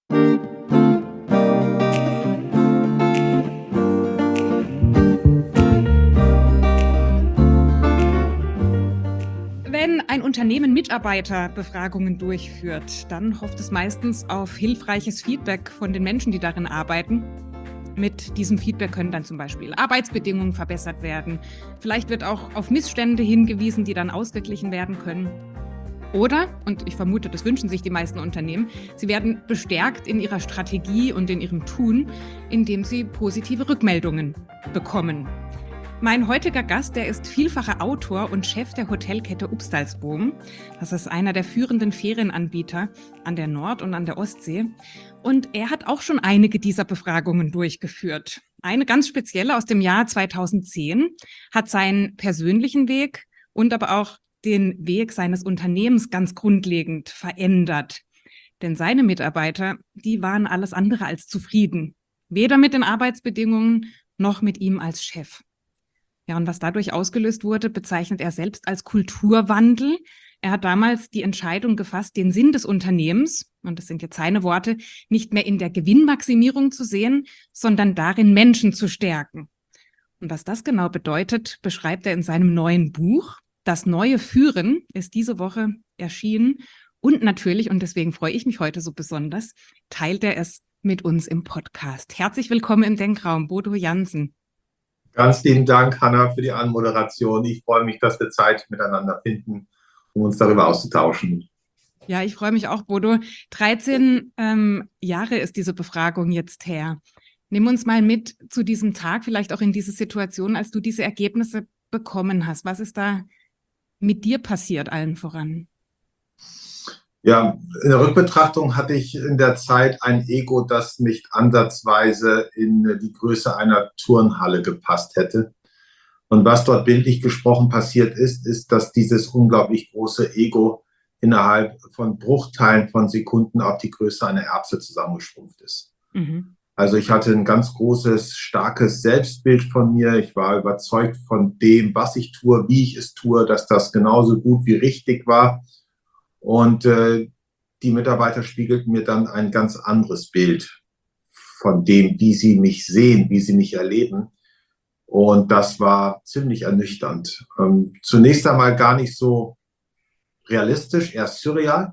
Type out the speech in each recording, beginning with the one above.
Wenn ein Unternehmen Mitarbeiterbefragungen durchführt, dann hofft es meistens auf hilfreiches Feedback von den Menschen, die darin arbeiten. Mit diesem Feedback können dann zum Beispiel Arbeitsbedingungen verbessert werden. Vielleicht wird auch auf Missstände hingewiesen, die dann ausgeglichen werden können. Oder, und ich vermute, das wünschen sich die meisten Unternehmen, sie werden bestärkt in ihrer Strategie und in ihrem Tun, indem sie positive Rückmeldungen bekommen. Mein heutiger Gast, der ist vielfacher Autor und Chef der Hotelkette Upstalsboom. Das ist einer der führenden Ferienanbieter an der Nord- und an der Ostsee. Und er hat auch schon einige dieser Befragungen durchgeführt. Eine ganz spezielle aus dem Jahr 2010 hat seinen persönlichen Weg und aber auch den Weg seines Unternehmens ganz grundlegend verändert. Denn seine Mitarbeiter, die waren alles andere als zufrieden. Weder mit den Arbeitsbedingungen noch mit ihm als Chef. Ja, und was dadurch ausgelöst wurde, bezeichnet er selbst als Kulturwandel. Er hat damals die Entscheidung gefasst, den Sinn des Unternehmens, und das sind jetzt seine Worte, nicht mehr in der Gewinnmaximierung zu sehen, sondern darin, Menschen zu stärken. Und was das genau bedeutet, beschreibt er in seinem neuen Buch. Das neue Führen ist diese Woche erschienen. Und natürlich, und deswegen freue ich mich heute so besonders, teilt er es mit uns im Podcast. Herzlich willkommen im Denkraum, Bodo Jansen. Ganz lieben Dank, Hanna, für die Anmoderation. Ich freue mich, dass wir Zeit miteinander finden, um uns darüber auszutauschen. Ja, ich freue mich auch, Bodo. 13 Jahre ist diese Befragung jetzt her. Nimm uns mal mit zu diesem Tag, vielleicht auch in diese Situation, als du diese Ergebnisse bekommen hast. Was ist da mit dir passiert, allen voran? Ja, in der Rückbetrachtung hatte ich in der Zeit ein Ego, das nicht ansatzweise in die Größe einer Turnhalle gepasst hätte. Und was dort bildlich gesprochen passiert ist, dass dieses unglaublich große Ego innerhalb von Bruchteilen von Sekunden auf die Größe einer Erbse zusammengeschrumpft ist. Mhm. Also ich hatte ein ganz großes, starkes Selbstbild von mir. Ich war überzeugt von dem, was ich tue, wie ich es tue, dass das genauso gut wie richtig war. Und die Mitarbeiter spiegelten mir dann ein ganz anderes Bild von dem, wie sie mich sehen, wie sie mich erleben. Und das war ziemlich ernüchternd. Zunächst einmal gar nicht so realistisch, eher surreal,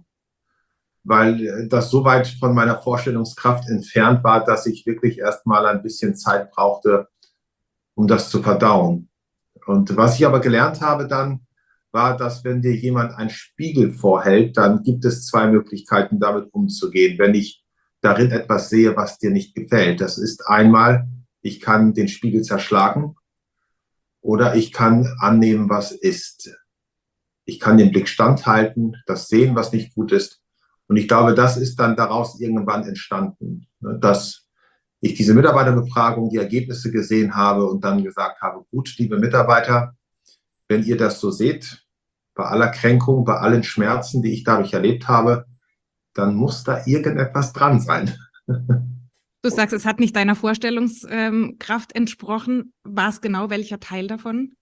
weil das so weit von meiner Vorstellungskraft entfernt war, dass ich wirklich erst mal ein bisschen Zeit brauchte, um das zu verdauen. Und was ich aber gelernt habe dann, war, dass wenn dir jemand einen Spiegel vorhält, dann gibt es zwei Möglichkeiten, damit umzugehen. Wenn ich darin etwas sehe, was dir nicht gefällt. Das ist einmal, ich kann den Spiegel zerschlagen oder ich kann annehmen, was ist. Ich kann den Blick standhalten, das sehen, was nicht gut ist. Und ich glaube, das ist dann daraus irgendwann entstanden, dass ich diese Mitarbeiterbefragung, die Ergebnisse gesehen habe und dann gesagt habe, gut, liebe Mitarbeiter, wenn ihr das so seht, bei aller Kränkung, bei allen Schmerzen, die ich dadurch erlebt habe, dann muss da irgendetwas dran sein. Du sagst, es hat nicht deiner Vorstellungskraft entsprochen. War es genau welcher Teil davon?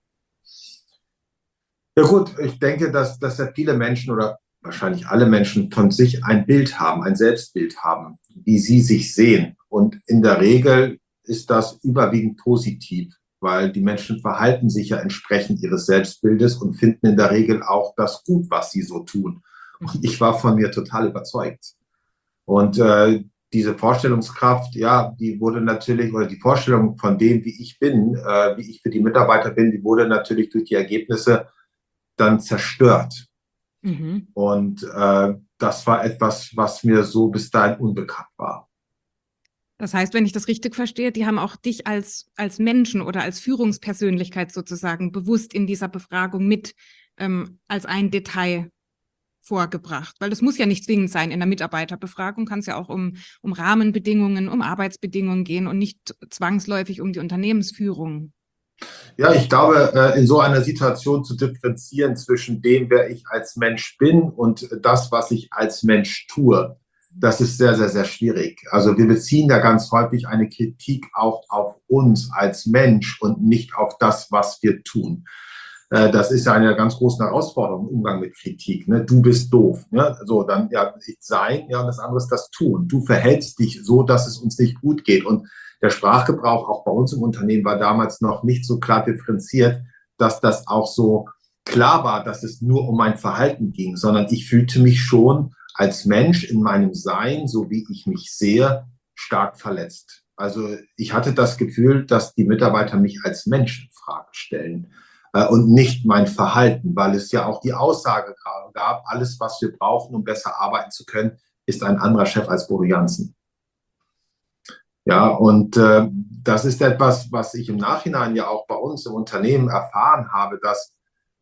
Ja gut, ich denke, dass ja viele Menschen oder wahrscheinlich alle Menschen von sich ein Bild haben, ein Selbstbild haben, wie sie sich sehen. Und in der Regel ist das überwiegend positiv, weil die Menschen verhalten sich ja entsprechend ihres Selbstbildes und finden in der Regel auch das gut, was sie so tun. Und ich war von mir total überzeugt. Und diese Vorstellungskraft, ja, die wurde natürlich, oder die Vorstellung von dem, wie ich bin, wie ich für die Mitarbeiter bin, die wurde natürlich durch die Ergebnisse dann zerstört. Mhm. Und das war etwas, was mir so bis dahin unbekannt war. Das heißt, wenn ich das richtig verstehe, die haben auch dich als Menschen oder als Führungspersönlichkeit sozusagen bewusst in dieser Befragung mit als ein Detail vorgebracht. Weil das muss ja nicht zwingend sein. In der Mitarbeiterbefragung kann es ja auch um Rahmenbedingungen, um Arbeitsbedingungen gehen und nicht zwangsläufig um die Unternehmensführung. Ja, ich glaube, in so einer Situation zu differenzieren zwischen dem, wer ich als Mensch bin und das, was ich als Mensch tue, das ist sehr, sehr, sehr schwierig. Also wir beziehen da ganz häufig eine Kritik auch auf uns als Mensch und nicht auf das, was wir tun. Das ist ja eine ganz große Herausforderung im Umgang mit Kritik. Ne? Du bist doof. Ne? So, dann ja, sein, ja, und das andere ist das Tun. Du verhältst dich so, dass es uns nicht gut geht. Und der Sprachgebrauch auch bei uns im Unternehmen war damals noch nicht so klar differenziert, dass das auch so klar war, dass es nur um mein Verhalten ging, sondern ich fühlte mich schon als Mensch in meinem Sein, so wie ich mich sehe, stark verletzt. Also ich hatte das Gefühl, dass die Mitarbeiter mich als Mensch in Frage stellen und nicht mein Verhalten, weil es ja auch die Aussage gab, alles, was wir brauchen, um besser arbeiten zu können, ist ein anderer Chef als Bodo Jansen. Ja, und das ist etwas, was ich im Nachhinein ja auch bei uns im Unternehmen erfahren habe, dass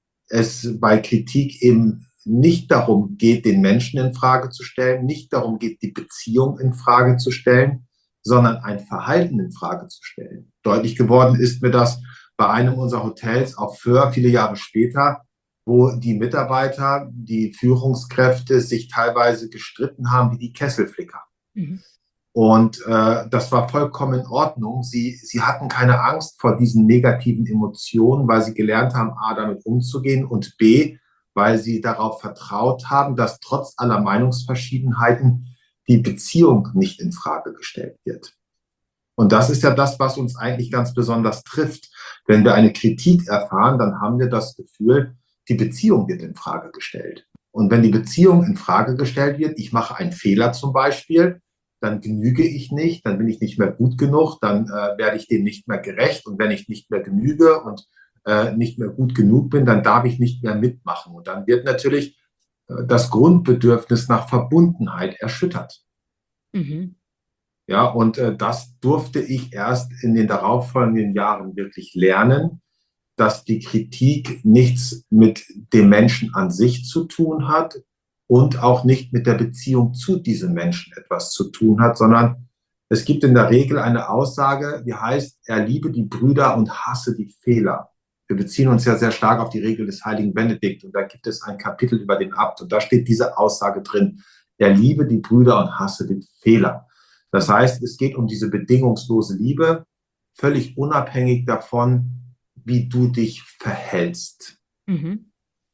es bei Kritik eben nicht darum geht, den Menschen in Frage zu stellen, nicht darum geht, die Beziehung in Frage zu stellen, sondern ein Verhalten in Frage zu stellen. Deutlich geworden ist mir das bei einem unserer Hotels auch viele Jahre später, wo die Mitarbeiter, die Führungskräfte sich teilweise gestritten haben wie die Kesselflicker. Mhm. Und das war vollkommen in Ordnung. Sie hatten keine Angst vor diesen negativen Emotionen, weil sie gelernt haben, A, damit umzugehen und B, weil sie darauf vertraut haben, dass trotz aller Meinungsverschiedenheiten die Beziehung nicht in Frage gestellt wird. Und das ist ja das, was uns eigentlich ganz besonders trifft. Wenn wir eine Kritik erfahren, dann haben wir das Gefühl, die Beziehung wird in Frage gestellt. Und wenn die Beziehung in Frage gestellt wird, ich mache einen Fehler zum Beispiel, dann genüge ich nicht, dann bin ich nicht mehr gut genug, dann werde ich dem nicht mehr gerecht. Und wenn ich nicht mehr genüge und nicht mehr gut genug bin, dann darf ich nicht mehr mitmachen. Und dann wird natürlich das Grundbedürfnis nach Verbundenheit erschüttert. Mhm. Ja, und das durfte ich erst in den darauffolgenden Jahren wirklich lernen, dass die Kritik nichts mit dem Menschen an sich zu tun hat und auch nicht mit der Beziehung zu diesem Menschen etwas zu tun hat, sondern es gibt in der Regel eine Aussage, die heißt, er liebe die Brüder und hasse die Fehler. Wir beziehen uns ja sehr stark auf die Regel des heiligen Benedikt und da gibt es ein Kapitel über den Abt und da steht diese Aussage drin, er liebe die Brüder und hasse die Fehler. Das heißt, es geht um diese bedingungslose Liebe, völlig unabhängig davon, wie du dich verhältst. Mhm.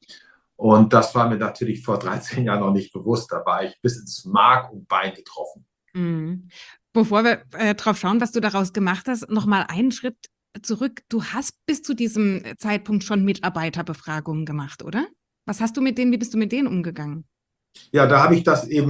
Und das war mir natürlich vor 13 Jahren noch nicht bewusst. Da war ich bis ins Mark und Bein getroffen. Mhm. Bevor wir drauf schauen, was du daraus gemacht hast, nochmal einen Schritt zurück. Du hast bis zu diesem Zeitpunkt schon Mitarbeiterbefragungen gemacht, oder? Wie bist du mit denen umgegangen? Ja, da habe ich das eben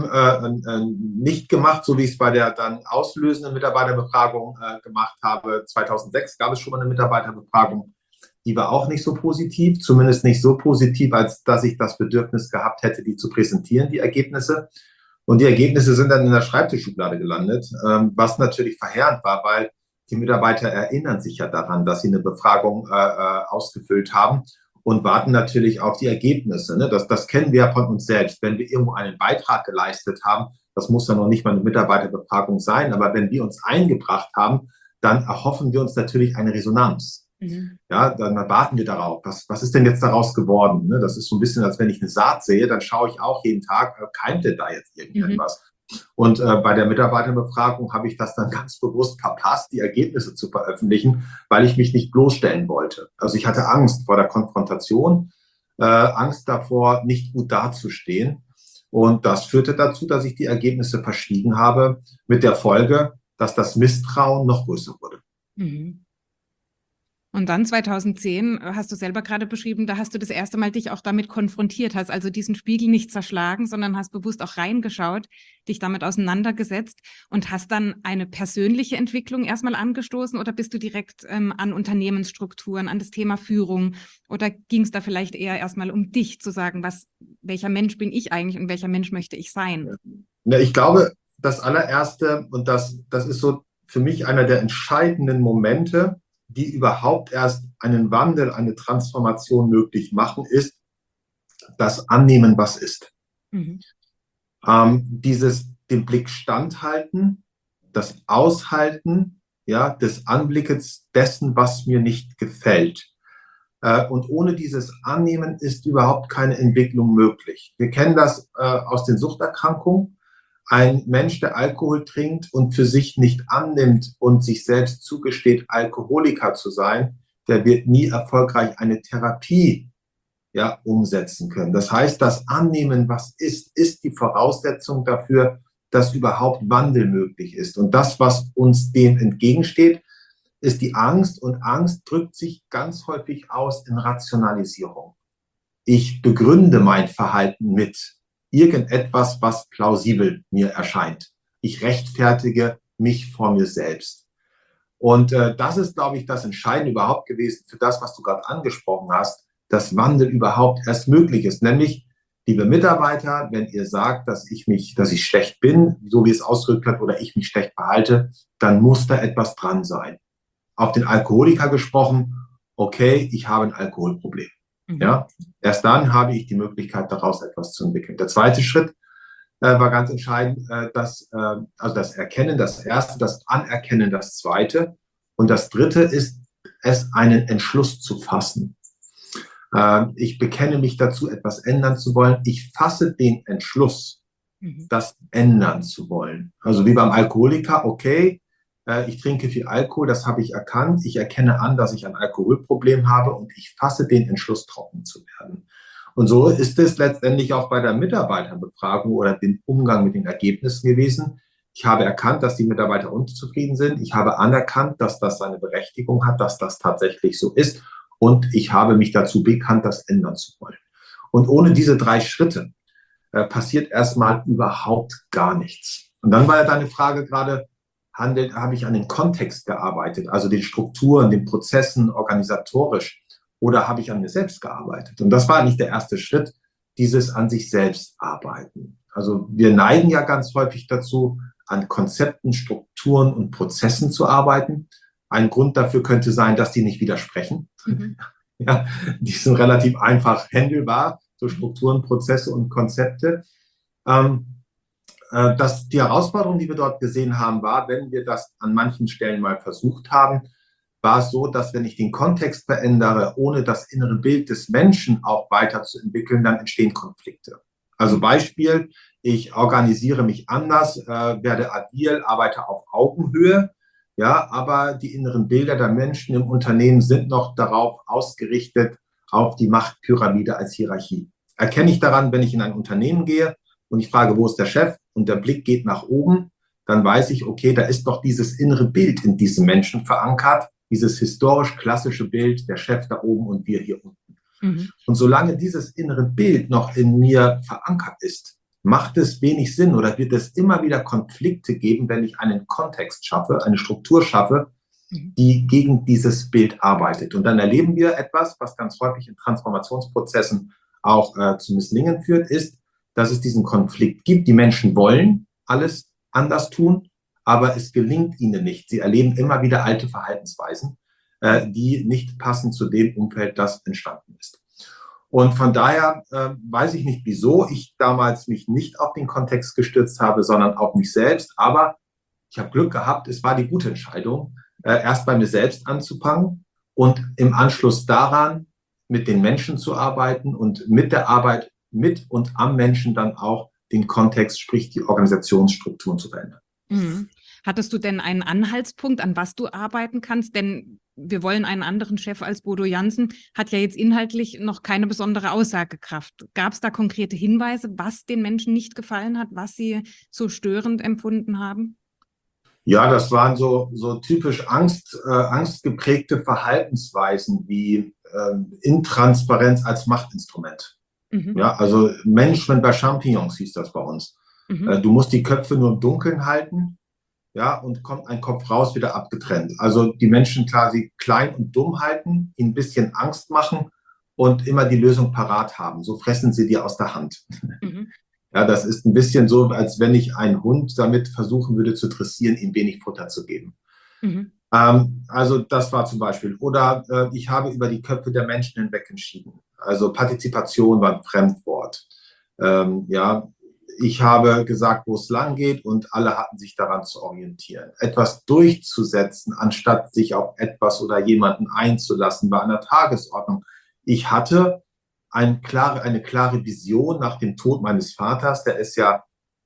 nicht gemacht, so wie ich es bei der dann auslösenden Mitarbeiterbefragung gemacht habe. 2006 gab es schon mal eine Mitarbeiterbefragung. Die war auch nicht so positiv, zumindest nicht so positiv, als dass ich das Bedürfnis gehabt hätte, die zu präsentieren, die Ergebnisse. Und die Ergebnisse sind dann in der Schreibtischschublade gelandet, was natürlich verheerend war, weil die Mitarbeiter erinnern sich ja daran, dass sie eine Befragung ausgefüllt haben und warten natürlich auf die Ergebnisse. Ne? Das kennen wir ja von uns selbst. Wenn wir irgendwo einen Beitrag geleistet haben, das muss ja noch nicht mal eine Mitarbeiterbefragung sein, aber wenn wir uns eingebracht haben, dann erhoffen wir uns natürlich eine Resonanz. Mhm. Ja, dann warten wir darauf. Was ist denn jetzt daraus geworden? Ne? Das ist so ein bisschen, als wenn ich eine Saat sehe, dann schaue ich auch jeden Tag, keimt denn da jetzt irgendetwas? Mhm. Und bei der Mitarbeiterbefragung habe ich das dann ganz bewusst verpasst, die Ergebnisse zu veröffentlichen, weil ich mich nicht bloßstellen wollte. Also ich hatte Angst vor der Konfrontation, Angst davor, nicht gut dazustehen. Und das führte dazu, dass ich die Ergebnisse verschwiegen habe, mit der Folge, dass das Misstrauen noch größer wurde. Mhm. Und dann 2010, hast du selber gerade beschrieben, da hast du das erste Mal dich auch damit konfrontiert, hast also diesen Spiegel nicht zerschlagen, sondern hast bewusst auch reingeschaut, dich damit auseinandergesetzt und hast dann eine persönliche Entwicklung erstmal angestoßen oder bist du direkt an Unternehmensstrukturen, an das Thema Führung oder ging es da vielleicht eher erstmal um dich zu sagen, welcher Mensch bin ich eigentlich und welcher Mensch möchte ich sein? Ja, ich glaube, das allererste, und das ist so für mich einer der entscheidenden Momente, die überhaupt erst einen Wandel, eine Transformation möglich machen, ist das Annehmen, was ist. Mhm. Den Blick standhalten, das Aushalten, ja, des Anblickes dessen, was mir nicht gefällt. Und ohne dieses Annehmen ist überhaupt keine Entwicklung möglich. Wir kennen das aus den Suchterkrankungen. Ein Mensch, der Alkohol trinkt und für sich nicht annimmt und sich selbst zugesteht, Alkoholiker zu sein, der wird nie erfolgreich eine Therapie umsetzen können. Das heißt, das Annehmen, was ist die Voraussetzung dafür, dass überhaupt Wandel möglich ist. Und das, was uns dem entgegensteht, ist die Angst. Und Angst drückt sich ganz häufig aus in Rationalisierung. Ich begründe mein Verhalten mit irgendetwas, was plausibel mir erscheint. Ich rechtfertige mich vor mir selbst. Und das ist, glaube ich, das Entscheidende überhaupt gewesen für das, was du gerade angesprochen hast, dass Wandel überhaupt erst möglich ist. Nämlich, liebe Mitarbeiter, wenn ihr sagt, dass ich schlecht bin, so wie es ausgedrückt hat, oder ich mich schlecht verhalte, dann muss da etwas dran sein. Auf den Alkoholiker gesprochen, okay, ich habe ein Alkoholproblem. Ja, erst dann habe ich die Möglichkeit, daraus etwas zu entwickeln. Der zweite Schritt war ganz entscheidend, das Erkennen, das erste, das Anerkennen, das zweite. Und das dritte ist, es einen Entschluss zu fassen. Ich bekenne mich dazu, etwas ändern zu wollen. Ich fasse den Entschluss, das ändern zu wollen. Also wie beim Alkoholiker, okay, ich trinke viel Alkohol, das habe ich erkannt. Ich erkenne an, dass ich ein Alkoholproblem habe und ich fasse den Entschluss, trocken zu werden. Und so ist es letztendlich auch bei der Mitarbeiterbefragung oder dem Umgang mit den Ergebnissen gewesen. Ich habe erkannt, dass die Mitarbeiter unzufrieden sind. Ich habe anerkannt, dass das seine Berechtigung hat, dass das tatsächlich so ist. Und ich habe mich dazu bekannt, das ändern zu wollen. Und ohne diese 3 Schritte passiert erstmal überhaupt gar nichts. Und dann war ja deine Frage gerade, habe ich an den Kontext gearbeitet, also den Strukturen, den Prozessen, organisatorisch, oder habe ich an mir selbst gearbeitet? Und das war eigentlich der erste Schritt, dieses an sich selbst arbeiten. Also wir neigen ja ganz häufig dazu, an Konzepten, Strukturen und Prozessen zu arbeiten. Ein Grund dafür könnte sein, dass die nicht widersprechen. Ja, die sind relativ einfach handelbar, so Strukturen, Prozesse und Konzepte. Die Herausforderung, die wir dort gesehen haben, war, wenn wir das an manchen Stellen mal versucht haben, war es so, dass wenn ich den Kontext verändere, ohne das innere Bild des Menschen auch weiterzuentwickeln, dann entstehen Konflikte. Also Beispiel, ich organisiere mich anders, werde agil, arbeite auf Augenhöhe, ja, aber die inneren Bilder der Menschen im Unternehmen sind noch darauf ausgerichtet, auf die Machtpyramide als Hierarchie. Erkenne ich daran, wenn ich in ein Unternehmen gehe und ich frage, wo ist der Chef, und der Blick geht nach oben, dann weiß ich, okay, da ist doch dieses innere Bild in diesem Menschen verankert, dieses historisch klassische Bild, der Chef da oben und wir hier unten. Und solange dieses innere Bild noch in mir verankert ist, macht es wenig Sinn oder wird es immer wieder Konflikte geben, wenn ich einen Kontext schaffe, eine Struktur schaffe, die gegen dieses Bild arbeitet. Und dann erleben wir etwas, was ganz häufig in Transformationsprozessen auch zu Misslingen führt, ist, dass es diesen Konflikt gibt. Die Menschen wollen alles anders tun, aber es gelingt ihnen nicht. Sie erleben immer wieder alte Verhaltensweisen, die nicht passen zu dem Umfeld, das entstanden ist. Und von daher weiß ich nicht, wieso ich damals mich nicht auf den Kontext gestürzt habe, sondern auf mich selbst. Aber ich habe Glück gehabt, es war die gute Entscheidung, erst bei mir selbst anzufangen und im Anschluss daran mit den Menschen zu arbeiten und mit der Arbeit mit und am Menschen dann auch den Kontext, sprich die Organisationsstrukturen zu verändern. Hattest du denn einen Anhaltspunkt, an was du arbeiten kannst? Denn wir wollen einen anderen Chef als Bodo Jansen, hat ja jetzt inhaltlich noch keine besondere Aussagekraft. Gab es da konkrete Hinweise, was den Menschen nicht gefallen hat, was sie so störend empfunden haben? Ja, das waren so typisch angstgeprägte Verhaltensweisen wie Intransparenz als Machtinstrument. Ja, also Management bei Champignons hieß das bei uns. Du musst die Köpfe nur im Dunkeln halten, ja, und kommt ein Kopf raus, wieder abgetrennt. Also die Menschen quasi klein und dumm halten, ihnen ein bisschen Angst machen und immer die Lösung parat haben. So fressen sie dir aus der Hand. Ja, das ist ein bisschen so, als wenn ich einen Hund damit versuchen würde zu dressieren, ihm wenig Futter zu geben. Also das war zum Beispiel. Oder ich habe über die Köpfe der Menschen hinweg entschieden. Also Partizipation war ein Fremdwort. Ja, ich habe gesagt, wo es lang geht und alle hatten sich daran zu orientieren. Etwas durchzusetzen, anstatt sich auf etwas oder jemanden einzulassen, war an der Tagesordnung. Ich hatte eine klare Vision nach dem Tod meines Vaters. Der ist ja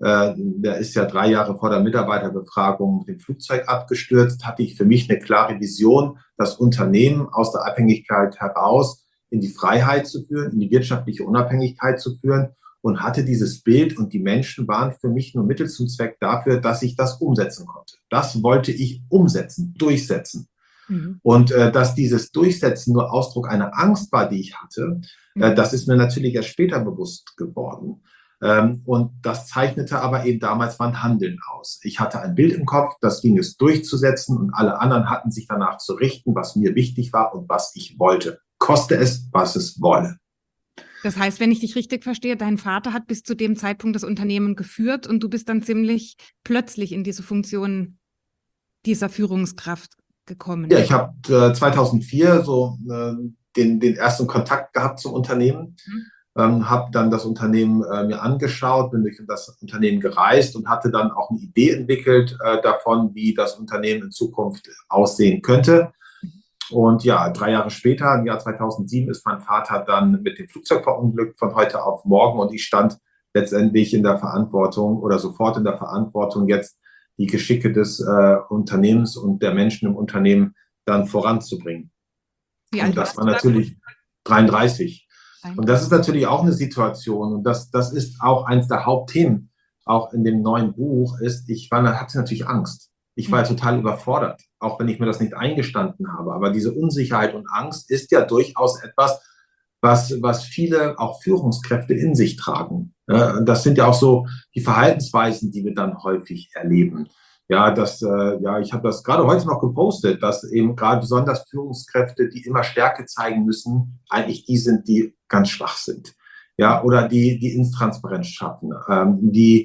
Der ist ja 3 Jahre vor der Mitarbeiterbefragung mit dem Flugzeug abgestürzt, hatte ich für mich eine klare Vision, das Unternehmen aus der Abhängigkeit heraus in die Freiheit zu führen, in die wirtschaftliche Unabhängigkeit zu führen und hatte dieses Bild und die Menschen waren für mich nur Mittel zum Zweck dafür, dass ich das umsetzen konnte. Das wollte ich umsetzen, durchsetzen. Und dass dieses Durchsetzen nur Ausdruck einer Angst war, die ich hatte, das ist mir natürlich erst später bewusst geworden. Und das zeichnete aber eben damals mein Handeln aus. Ich hatte ein Bild im Kopf, das ging es durchzusetzen und alle anderen hatten sich danach zu richten, was mir wichtig war und was ich wollte. Koste es, was es wolle. Das heißt, wenn ich dich richtig verstehe, dein Vater hat bis zu dem Zeitpunkt das Unternehmen geführt und du bist dann ziemlich plötzlich in diese Funktion dieser Führungskraft gekommen. Ja, ich habe 2004 so den ersten Kontakt gehabt zum Unternehmen, habe dann das Unternehmen mir angeschaut, bin durch das Unternehmen gereist und hatte dann auch eine Idee entwickelt davon, wie das Unternehmen in Zukunft aussehen könnte. Und ja, 3 Jahre später, im Jahr 2007, ist mein Vater dann mit dem Flugzeug verunglückt von heute auf morgen und ich stand letztendlich in der Verantwortung oder sofort in der Verantwortung, jetzt die Geschicke des Unternehmens und der Menschen im Unternehmen dann voranzubringen. Und das war natürlich 33. Und das ist natürlich auch eine Situation und das ist auch eins der Hauptthemen, auch in dem neuen Buch, ist, hatte natürlich Angst. Ich war total überfordert, auch wenn ich mir das nicht eingestanden habe. Aber diese Unsicherheit und Angst ist ja durchaus etwas, was viele auch Führungskräfte in sich tragen. Das sind ja auch so die Verhaltensweisen, die wir dann häufig erleben. Ja, ich habe das gerade heute noch gepostet, dass eben gerade besonders Führungskräfte, die immer Stärke zeigen müssen, eigentlich die sind, die ganz schwach sind. Ja, oder die Intransparenz schaffen, die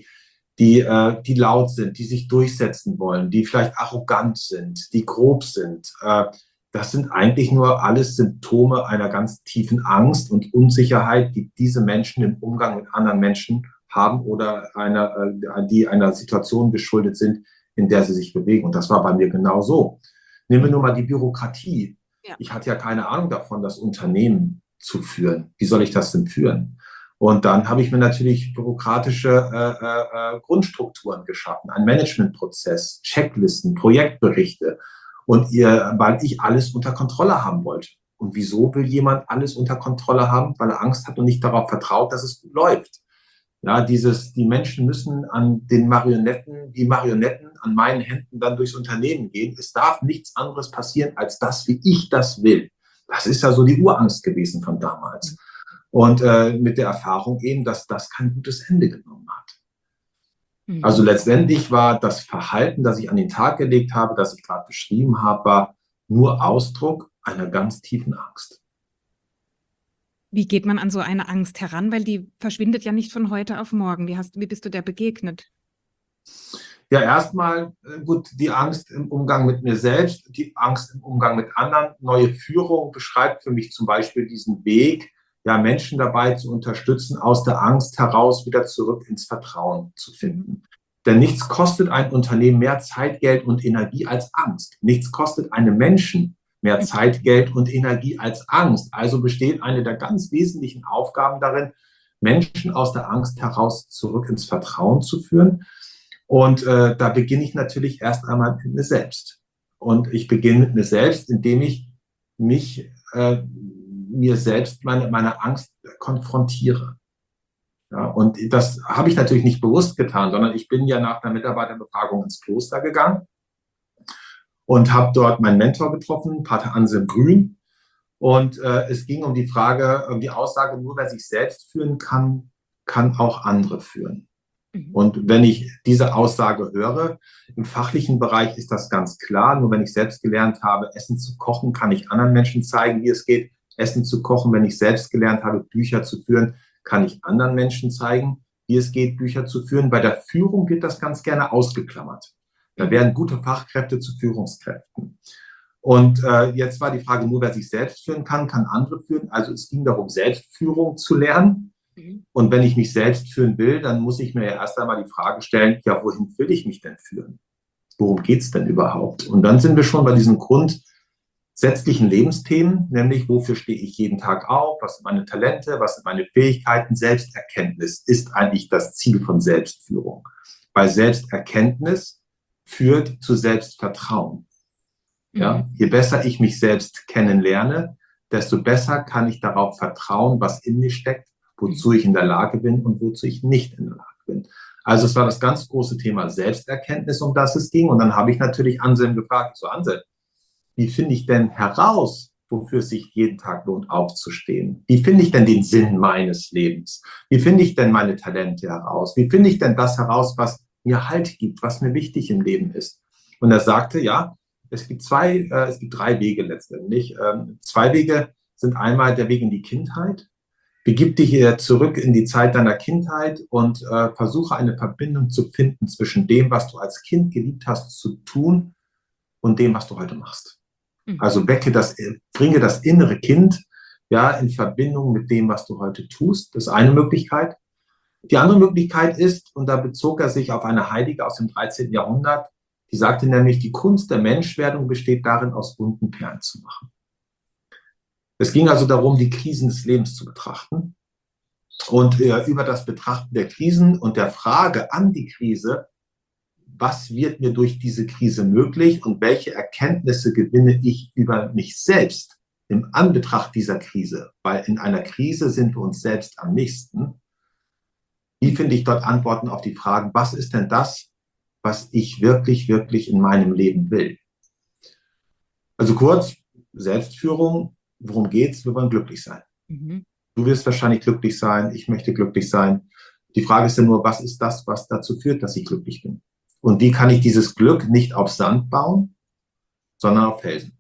laut sind, die sich durchsetzen wollen, die vielleicht arrogant sind, die grob sind. Das sind eigentlich nur alles Symptome einer ganz tiefen Angst und Unsicherheit, die diese Menschen im Umgang mit anderen Menschen haben oder die einer Situation geschuldet sind, in der sie sich bewegen. Und das war bei mir genau so. Nehmen wir nur mal die Bürokratie. Ja. Ich hatte ja keine Ahnung davon, das Unternehmen zu führen. Wie soll ich das denn führen? Und dann habe ich mir natürlich bürokratische Grundstrukturen geschaffen, einen Managementprozess, Checklisten, Projektberichte. Und weil ich alles unter Kontrolle haben wollte. Und wieso will jemand alles unter Kontrolle haben? Weil er Angst hat und nicht darauf vertraut, dass es gut läuft. Ja, die Menschen müssen an die Marionetten an meinen Händen dann durchs Unternehmen gehen. Es darf nichts anderes passieren als das, wie ich das will. Das ist ja so die Urangst gewesen von damals. Und mit der Erfahrung eben, dass das kein gutes Ende genommen hat. Also letztendlich war das Verhalten, das ich an den Tag gelegt habe, das ich gerade beschrieben habe, war nur Ausdruck einer ganz tiefen Angst. Wie geht man an so eine Angst heran? Weil die verschwindet ja nicht von heute auf morgen. Wie bist du der begegnet? Ja, erstmal gut, die Angst im Umgang mit mir selbst, die Angst im Umgang mit anderen. Neue Führung beschreibt für mich zum Beispiel diesen Weg, ja, Menschen dabei zu unterstützen, aus der Angst heraus wieder zurück ins Vertrauen zu finden. Denn nichts kostet ein Unternehmen mehr Zeit, Geld und Energie als Angst. Nichts kostet einem Menschen mehr Zeit, Geld und Energie als Angst. Also besteht eine der ganz wesentlichen Aufgaben darin, Menschen aus der Angst heraus zurück ins Vertrauen zu führen. Und da beginne ich natürlich erst einmal mit mir selbst. Und ich beginne mit mir selbst, indem ich mir selbst meine Angst konfrontiere. Ja, und das habe ich natürlich nicht bewusst getan, sondern ich bin ja nach der Mitarbeiterbefragung ins Kloster gegangen und habe dort meinen Mentor getroffen, Pater Anselm Grün. Und es ging um die Frage, um die Aussage, nur wer sich selbst führen kann, kann auch andere führen. Und wenn ich diese Aussage höre, im fachlichen Bereich ist das ganz klar. Nur wenn ich selbst gelernt habe, Essen zu kochen, kann ich anderen Menschen zeigen, wie es geht, Essen zu kochen. Wenn ich selbst gelernt habe, Bücher zu führen, kann ich anderen Menschen zeigen, wie es geht, Bücher zu führen. Bei der Führung wird das ganz gerne ausgeklammert. Da werden gute Fachkräfte zu Führungskräften. Und jetzt war die Frage, nur wer sich selbst führen kann, kann andere führen. Also es ging darum, Selbstführung zu lernen. Und wenn ich mich selbst führen will, dann muss ich mir ja erst einmal die Frage stellen, ja, wohin will ich mich denn führen? Worum geht es denn überhaupt? Und dann sind wir schon bei diesen grundsätzlichen Lebensthemen, nämlich wofür stehe ich jeden Tag auf, was sind meine Talente, was sind meine Fähigkeiten, Selbsterkenntnis ist eigentlich das Ziel von Selbstführung. Weil Selbsterkenntnis führt zu Selbstvertrauen. Ja? Je besser ich mich selbst kennenlerne, desto besser kann ich darauf vertrauen, was in mir steckt, wozu ich in der Lage bin und wozu ich nicht in der Lage bin. Also es war das ganz große Thema Selbsterkenntnis, um das es ging. Und dann habe ich natürlich Anselm gefragt, so Anselm, wie finde ich denn heraus, wofür es sich jeden Tag lohnt, aufzustehen? Wie finde ich denn den Sinn meines Lebens? Wie finde ich denn meine Talente heraus? Wie finde ich denn das heraus, was mir Halt gibt, was mir wichtig im Leben ist? Und er sagte, ja, es gibt drei Wege letztendlich. Zwei Wege sind einmal der Weg in die Kindheit. Begib dich hier zurück in die Zeit deiner Kindheit und versuche eine Verbindung zu finden zwischen dem, was du als Kind geliebt hast zu tun und dem, was du heute machst. Also bringe das innere Kind ja in Verbindung mit dem, was du heute tust. Das ist eine Möglichkeit. Die andere Möglichkeit ist, und da bezog er sich auf eine Heilige aus dem 13. Jahrhundert, die sagte nämlich, die Kunst der Menschwerdung besteht darin, aus bunten Perlen zu machen. Es ging also darum, die Krisen des Lebens zu betrachten und über das Betrachten der Krisen und der Frage an die Krise, was wird mir durch diese Krise möglich und welche Erkenntnisse gewinne ich über mich selbst im Anbetracht dieser Krise? Weil in einer Krise sind wir uns selbst am nächsten. Wie finde ich dort Antworten auf die Fragen, was ist denn das, was ich wirklich, wirklich in meinem Leben will? Also kurz, Selbstführung, worum geht's? Wir wollen glücklich sein. Du wirst wahrscheinlich glücklich sein, ich möchte glücklich sein. Die Frage ist ja nur, was ist das, was dazu führt, dass ich glücklich bin? Und wie kann ich dieses Glück nicht auf Sand bauen, sondern auf Felsen?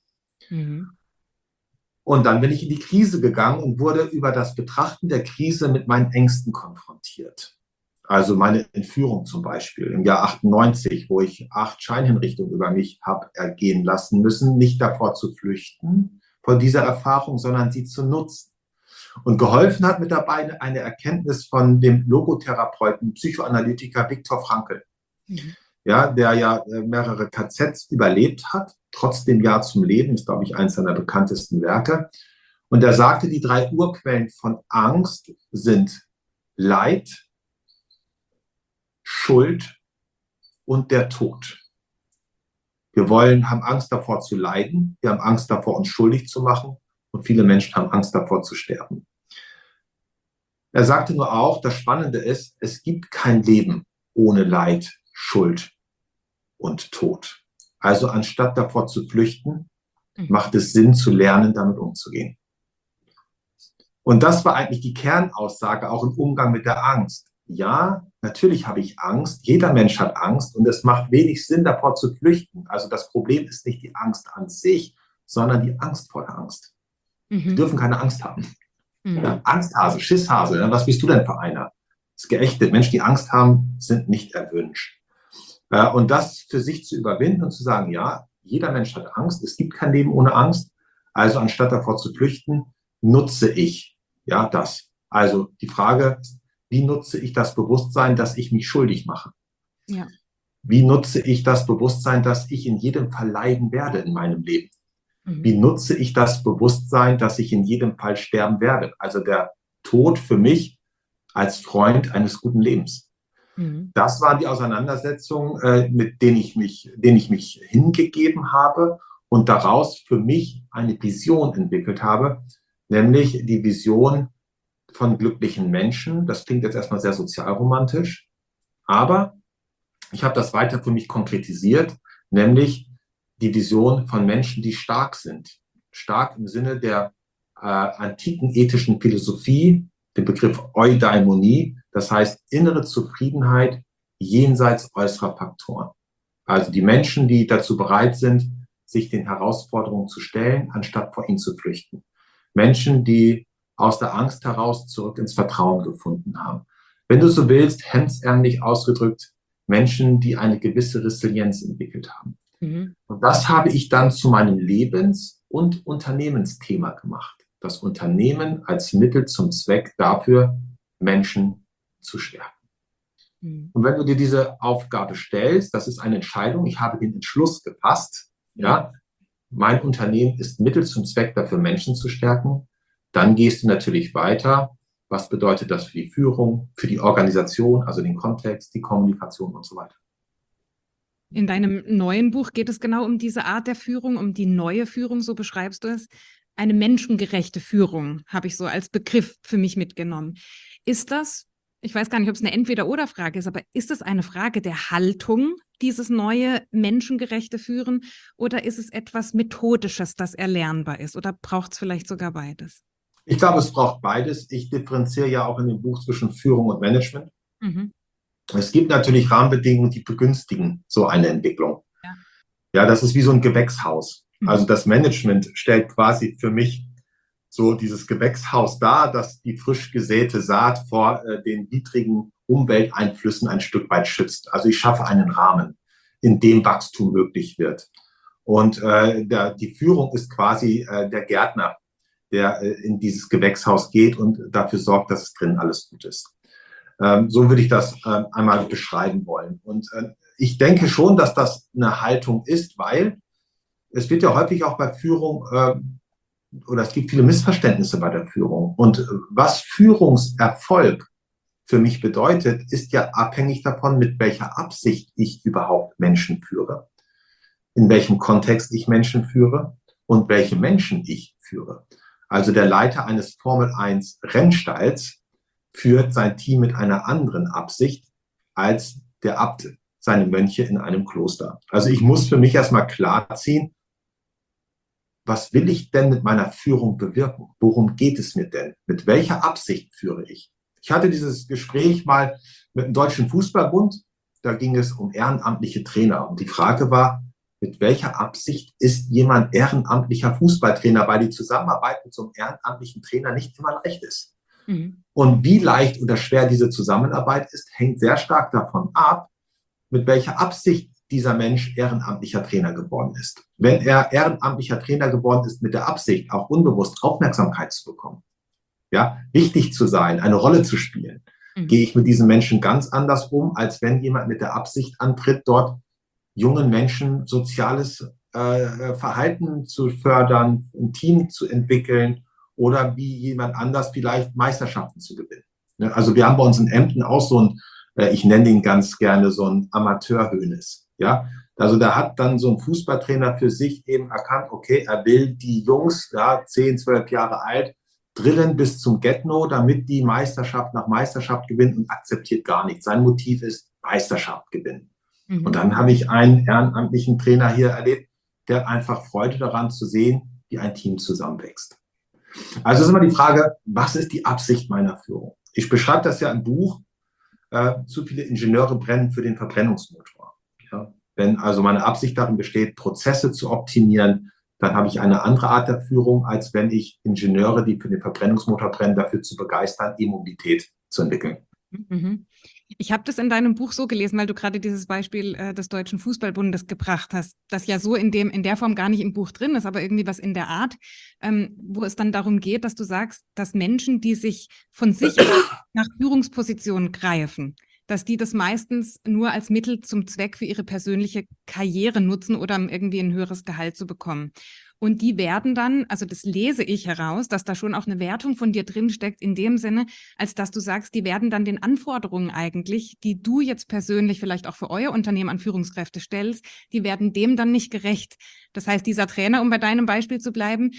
Und dann bin ich in die Krise gegangen und wurde über das Betrachten der Krise mit meinen Ängsten konfrontiert. Also meine Entführung zum Beispiel im Jahr 98, wo ich 8 Scheinhinrichtungen über mich habe ergehen lassen müssen, nicht davor zu flüchten, von dieser Erfahrung, sondern sie zu nutzen. Und geholfen hat mit dabei eine Erkenntnis von dem Logotherapeuten, Psychoanalytiker Viktor Frankl. Ja, der ja mehrere KZs überlebt hat, trotzdem Ja zum Leben, ist, glaube ich, eines seiner bekanntesten Werke. Und er sagte, die 3 Urquellen von Angst sind Leid, Schuld und der Tod. Wir haben Angst davor zu leiden, wir haben Angst davor, uns schuldig zu machen und viele Menschen haben Angst davor zu sterben. Er sagte nur auch, das Spannende ist, es gibt kein Leben ohne Leid, Schuld und Tod. Also anstatt davor zu flüchten, macht es Sinn zu lernen, damit umzugehen. Und das war eigentlich die Kernaussage auch im Umgang mit der Angst. Ja, natürlich habe ich Angst, jeder Mensch hat Angst und es macht wenig Sinn, davor zu flüchten. Also das Problem ist nicht die Angst an sich, sondern die Angst vor der Angst. Wir dürfen keine Angst haben. Ja, Angsthase, Schisshase, ja, was bist du denn für einer? Das ist geächtet. Menschen, die Angst haben, sind nicht erwünscht. Und das für sich zu überwinden und zu sagen, ja, jeder Mensch hat Angst, es gibt kein Leben ohne Angst. Also anstatt davor zu flüchten, nutze ich ja das. Also die Frage ist, wie nutze ich das Bewusstsein, dass ich mich schuldig mache? Ja. Wie nutze ich das Bewusstsein, dass ich in jedem Fall leiden werde in meinem Leben? Wie nutze ich das Bewusstsein, dass ich in jedem Fall sterben werde? Also der Tod für mich als Freund eines guten Lebens. Das waren die Auseinandersetzungen, mit denen ich mich hingegeben habe und daraus für mich eine Vision entwickelt habe, nämlich die Vision von glücklichen Menschen. Das klingt jetzt erstmal sehr sozialromantisch, aber ich habe das weiter für mich konkretisiert, nämlich die Vision von Menschen, die stark sind. Stark im Sinne der antiken ethischen Philosophie, den Begriff Eudaimonie, das heißt innere Zufriedenheit jenseits äußerer Faktoren. Also die Menschen, die dazu bereit sind, sich den Herausforderungen zu stellen, anstatt vor ihnen zu flüchten. Menschen, die aus der Angst heraus zurück ins Vertrauen gefunden haben. Wenn du so willst, hemdsärmlich ausgedrückt, Menschen, die eine gewisse Resilienz entwickelt haben. Und das habe ich dann zu meinem Lebens- und Unternehmensthema gemacht. Das Unternehmen als Mittel zum Zweck dafür, Menschen zu stärken. Und wenn du dir diese Aufgabe stellst, das ist eine Entscheidung, ich habe den Entschluss gefasst, ja, mein Unternehmen ist Mittel zum Zweck dafür, Menschen zu stärken, dann gehst du natürlich weiter, Was bedeutet das für die Führung, für die Organisation, also den Kontext, die Kommunikation und so weiter. In deinem neuen Buch geht es genau um diese Art der Führung, um die neue Führung, so beschreibst du es. Eine menschengerechte Führung habe ich so als Begriff für mich mitgenommen. Ist das, ich weiß gar nicht, ob es eine Entweder-oder-Frage ist, aber ist es eine Frage der Haltung, dieses neue menschengerechte Führen, oder ist es etwas Methodisches, das erlernbar ist? Oder braucht es vielleicht sogar beides? Ich glaube, es braucht beides. Ich differenziere ja auch in dem Buch zwischen Führung und Management. Mhm. Es gibt natürlich Rahmenbedingungen, die begünstigen so eine Entwicklung. Ja. Ja, das ist wie so ein Gewächshaus. Mhm. Also das Management stellt quasi für mich so dieses Gewächshaus dar, das die frisch gesäte Saat vor den widrigen Umwelteinflüssen ein Stück weit schützt. Also ich schaffe einen Rahmen, in dem Wachstum möglich wird. Und die Führung ist quasi der Gärtner, der in dieses Gewächshaus geht und dafür sorgt, dass es drin alles gut ist. So würde ich das einmal beschreiben wollen. Und ich denke schon, dass das eine Haltung ist, weil es wird ja häufig auch bei Führung oder es gibt viele Missverständnisse bei der Führung. Und was Führungserfolg für mich bedeutet, ist ja abhängig davon, mit welcher Absicht ich überhaupt Menschen führe, in welchem Kontext ich Menschen führe und welche Menschen ich führe. Also der Leiter eines Formel-1-Rennstalls führt sein Team mit einer anderen Absicht als der Abt seine Mönche in einem Kloster. Also ich muss für mich erstmal klarziehen, was will ich denn mit meiner Führung bewirken? Worum geht es mir denn? Mit welcher Absicht führe ich? Ich hatte dieses Gespräch mal mit dem Deutschen Fußballbund. Da ging es um ehrenamtliche Trainer. Und die Frage war, mit welcher Absicht ist jemand ehrenamtlicher Fußballtrainer, weil die Zusammenarbeit mit so einem ehrenamtlichen Trainer nicht immer leicht ist. Mhm. Und wie leicht oder schwer diese Zusammenarbeit ist, hängt sehr stark davon ab, mit welcher Absicht dieser Mensch ehrenamtlicher Trainer geworden ist. Wenn er ehrenamtlicher Trainer geworden ist mit der Absicht, auch unbewusst Aufmerksamkeit zu bekommen, ja, wichtig zu sein, eine Rolle zu spielen, gehe ich mit diesen Menschen ganz anders um, als wenn jemand mit der Absicht antritt, dort jungen Menschen soziales Verhalten zu fördern, ein Team zu entwickeln oder wie jemand anders vielleicht Meisterschaften zu gewinnen. Also wir haben bei uns in Emden auch so ein, ich nenne ihn ganz gerne so ein Amateurhönes. Ja, also da hat dann so ein Fußballtrainer für sich eben erkannt, okay, er will die Jungs, ja, 10, 12 Jahre alt, drillen bis zum Get-No, damit die Meisterschaft nach Meisterschaft gewinnen und akzeptiert gar nichts. Sein Motiv ist Meisterschaft gewinnen. Mhm. Und dann habe ich einen ehrenamtlichen Trainer hier erlebt, der hat einfach Freude daran zu sehen, wie ein Team zusammenwächst. Also ist immer die Frage, was ist die Absicht meiner Führung? Ich beschreibe das ja im Buch, zu viele Ingenieure brennen für den Verbrennungsmotor. Ja? Wenn also meine Absicht darin besteht, Prozesse zu optimieren, dann habe ich eine andere Art der Führung, als wenn ich Ingenieure, die für den Verbrennungsmotor brennen, dafür zu begeistern, E-Mobilität zu entwickeln. Mhm. Ich habe das in deinem Buch so gelesen, weil du gerade dieses Beispiel des Deutschen Fußballbundes gebracht hast, das ja so in der Form gar nicht im Buch drin ist, aber irgendwie was in der Art, wo es dann darum geht, dass du sagst, dass Menschen, die sich von sich nach Führungspositionen greifen, dass die das meistens nur als Mittel zum Zweck für ihre persönliche Karriere nutzen oder um irgendwie ein höheres Gehalt zu bekommen. Und die werden dann, also das lese ich heraus, dass da schon auch eine Wertung von dir drin steckt, in dem Sinne, als dass du sagst, die werden dann den Anforderungen eigentlich, die du jetzt persönlich vielleicht auch für euer Unternehmen an Führungskräfte stellst, die werden dem dann nicht gerecht. Das heißt, dieser Trainer, um bei deinem Beispiel zu bleiben,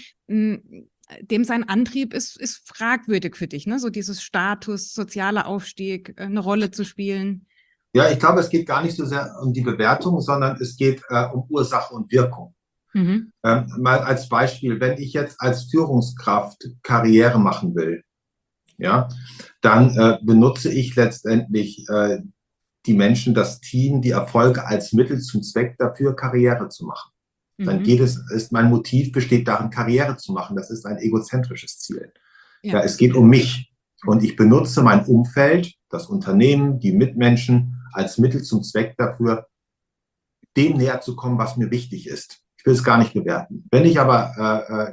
dem sein Antrieb ist fragwürdig für dich, ne? So dieses Status, sozialer Aufstieg, eine Rolle zu spielen. Ja, ich glaube, es geht gar nicht so sehr um die Bewertung, sondern es geht um Ursache und Wirkung. Mhm. Mal als Beispiel, wenn ich jetzt als Führungskraft Karriere machen will, ja, dann benutze ich letztendlich die Menschen, das Team, die Erfolge als Mittel zum Zweck dafür, Karriere zu machen. Dann mein Motiv besteht darin, Karriere zu machen. Das ist ein egozentrisches Ziel. Ja, es geht um mich. Und ich benutze mein Umfeld, das Unternehmen, die Mitmenschen als Mittel zum Zweck dafür, dem näher zu kommen, was mir wichtig ist. Ich will es gar nicht bewerten. Wenn ich aber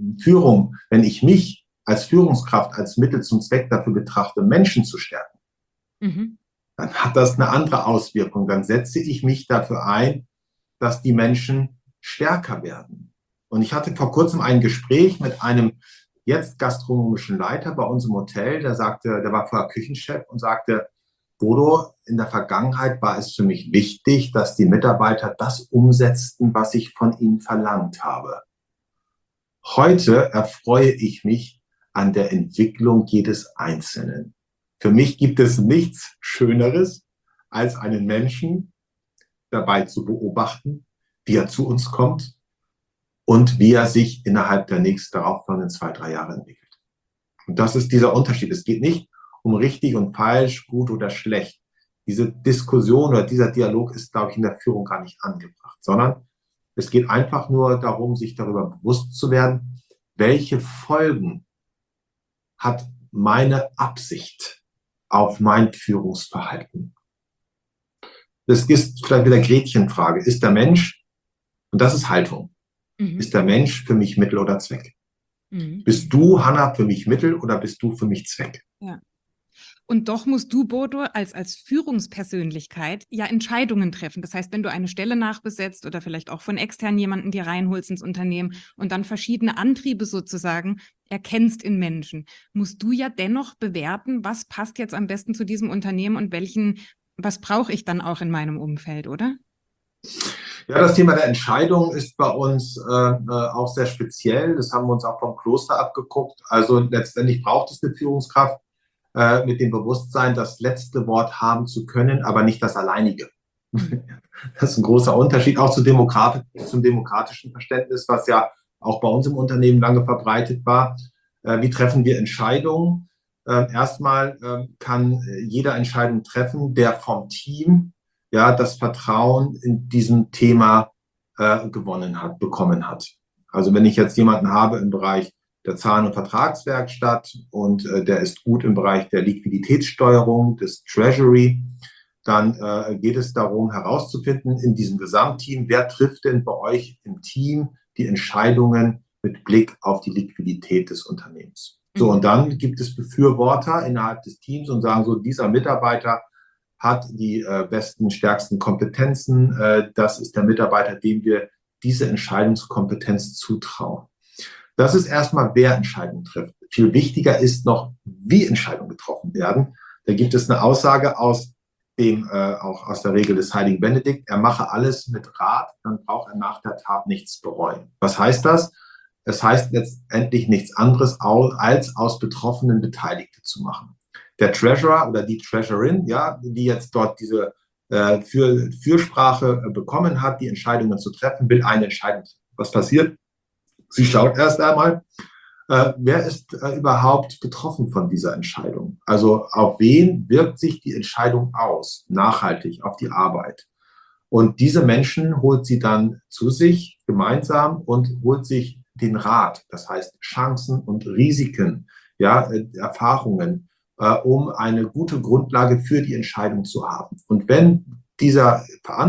wenn ich mich als Führungskraft als Mittel zum Zweck dafür betrachte, Menschen zu stärken, dann hat das eine andere Auswirkung. Dann setze ich mich dafür ein, dass die Menschen stärker werden. Und ich hatte vor kurzem ein Gespräch mit einem jetzt gastronomischen Leiter bei uns im Hotel, der war vorher Küchenchef und sagte, Bodo, in der Vergangenheit war es für mich wichtig, dass die Mitarbeiter das umsetzten, was ich von ihnen verlangt habe. Heute erfreue ich mich an der Entwicklung jedes Einzelnen. Für mich gibt es nichts Schöneres, als einen Menschen dabei zu beobachten, wie er zu uns kommt und wie er sich innerhalb der nächsten darauffolgenden 2, 3 Jahre entwickelt. Und das ist dieser Unterschied. Es geht nicht um richtig und falsch, gut oder schlecht. Diese Diskussion oder dieser Dialog ist, glaube ich, in der Führung gar nicht angebracht, sondern es geht einfach nur darum, sich darüber bewusst zu werden, welche Folgen hat meine Absicht auf mein Führungsverhalten. Das ist vielleicht wieder Gretchenfrage. Ist der Mensch, und das ist Haltung, ist der Mensch für mich Mittel oder Zweck? Bist du, Hanna, für mich Mittel oder bist du für mich Zweck? Ja. Und doch musst du, Bodo, als Führungspersönlichkeit ja Entscheidungen treffen. Das heißt, wenn du eine Stelle nachbesetzt oder vielleicht auch von extern jemanden dir reinholst ins Unternehmen und dann verschiedene Antriebe sozusagen erkennst in Menschen, musst du ja dennoch bewerten, was passt jetzt am besten zu diesem Unternehmen und was brauche ich dann auch in meinem Umfeld, oder? Ja, das Thema der Entscheidung ist bei uns auch sehr speziell. Das haben wir uns auch vom Kloster abgeguckt. Also letztendlich braucht es eine Führungskraft mit dem Bewusstsein, das letzte Wort haben zu können, aber nicht das alleinige. Das ist ein großer Unterschied, auch zum demokratischen Verständnis, was ja auch bei uns im Unternehmen lange verbreitet war. Wie treffen wir Entscheidungen? Erstmal kann jeder Entscheidung treffen, der vom Team ja das Vertrauen in diesem Thema bekommen hat. Also wenn ich jetzt jemanden habe im Bereich der Zahlen- und Vertragswerkstatt und der ist gut im Bereich der Liquiditätssteuerung, des Treasury, dann geht es darum herauszufinden in diesem Gesamtteam, wer trifft denn bei euch im Team die Entscheidungen mit Blick auf die Liquidität des Unternehmens. So, und dann gibt es Befürworter innerhalb des Teams und sagen so, dieser Mitarbeiter hat die besten, stärksten Kompetenzen. Das ist der Mitarbeiter, dem wir diese Entscheidungskompetenz zutrauen. Das ist erstmal, wer Entscheidungen trifft. Viel wichtiger ist noch, wie Entscheidungen getroffen werden. Da gibt es eine Aussage auch aus der Regel des Heiligen Benedikt. Er mache alles mit Rat, dann braucht er nach der Tat nichts bereuen. Was heißt das? Es heißt letztendlich nichts anderes, als aus Betroffenen Beteiligte zu machen. Der Treasurer oder die Treasurerin, ja, die jetzt dort diese Fürsprache bekommen hat, die Entscheidungen zu treffen, will eine Entscheidung. Was passiert? Sie schaut erst einmal, wer ist überhaupt betroffen von dieser Entscheidung? Also auf wen wirkt sich die Entscheidung aus, nachhaltig auf die Arbeit? Und diese Menschen holt sie dann zu sich gemeinsam und holt sich den Rat, das heißt Chancen und Risiken, ja, Erfahrungen, um eine gute Grundlage für die Entscheidung zu haben. Und wenn diese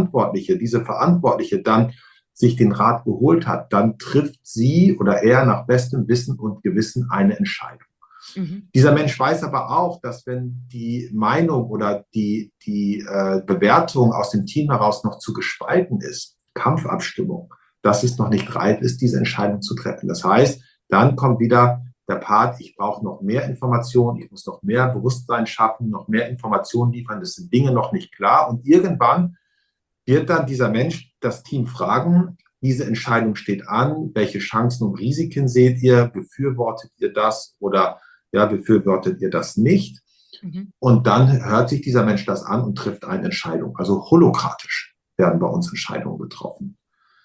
Verantwortliche dann sich den Rat geholt hat, dann trifft sie oder er nach bestem Wissen und Gewissen eine Entscheidung. Dieser Mensch weiß aber auch, dass wenn die Meinung oder die Bewertung aus dem Team heraus noch zu gespalten ist, Kampfabstimmung, dass es noch nicht reif ist, diese Entscheidung zu treffen. Das heißt, dann kommt wieder der Part, ich brauche noch mehr Informationen, ich muss noch mehr Bewusstsein schaffen, noch mehr Informationen liefern, das sind Dinge noch nicht klar. Und irgendwann wird dann dieser Mensch das Team fragen, diese Entscheidung steht an, welche Chancen und Risiken seht ihr, befürwortet ihr das oder ja, befürwortet ihr das nicht? Und dann hört sich dieser Mensch das an und trifft eine Entscheidung. Also holokratisch werden bei uns Entscheidungen getroffen.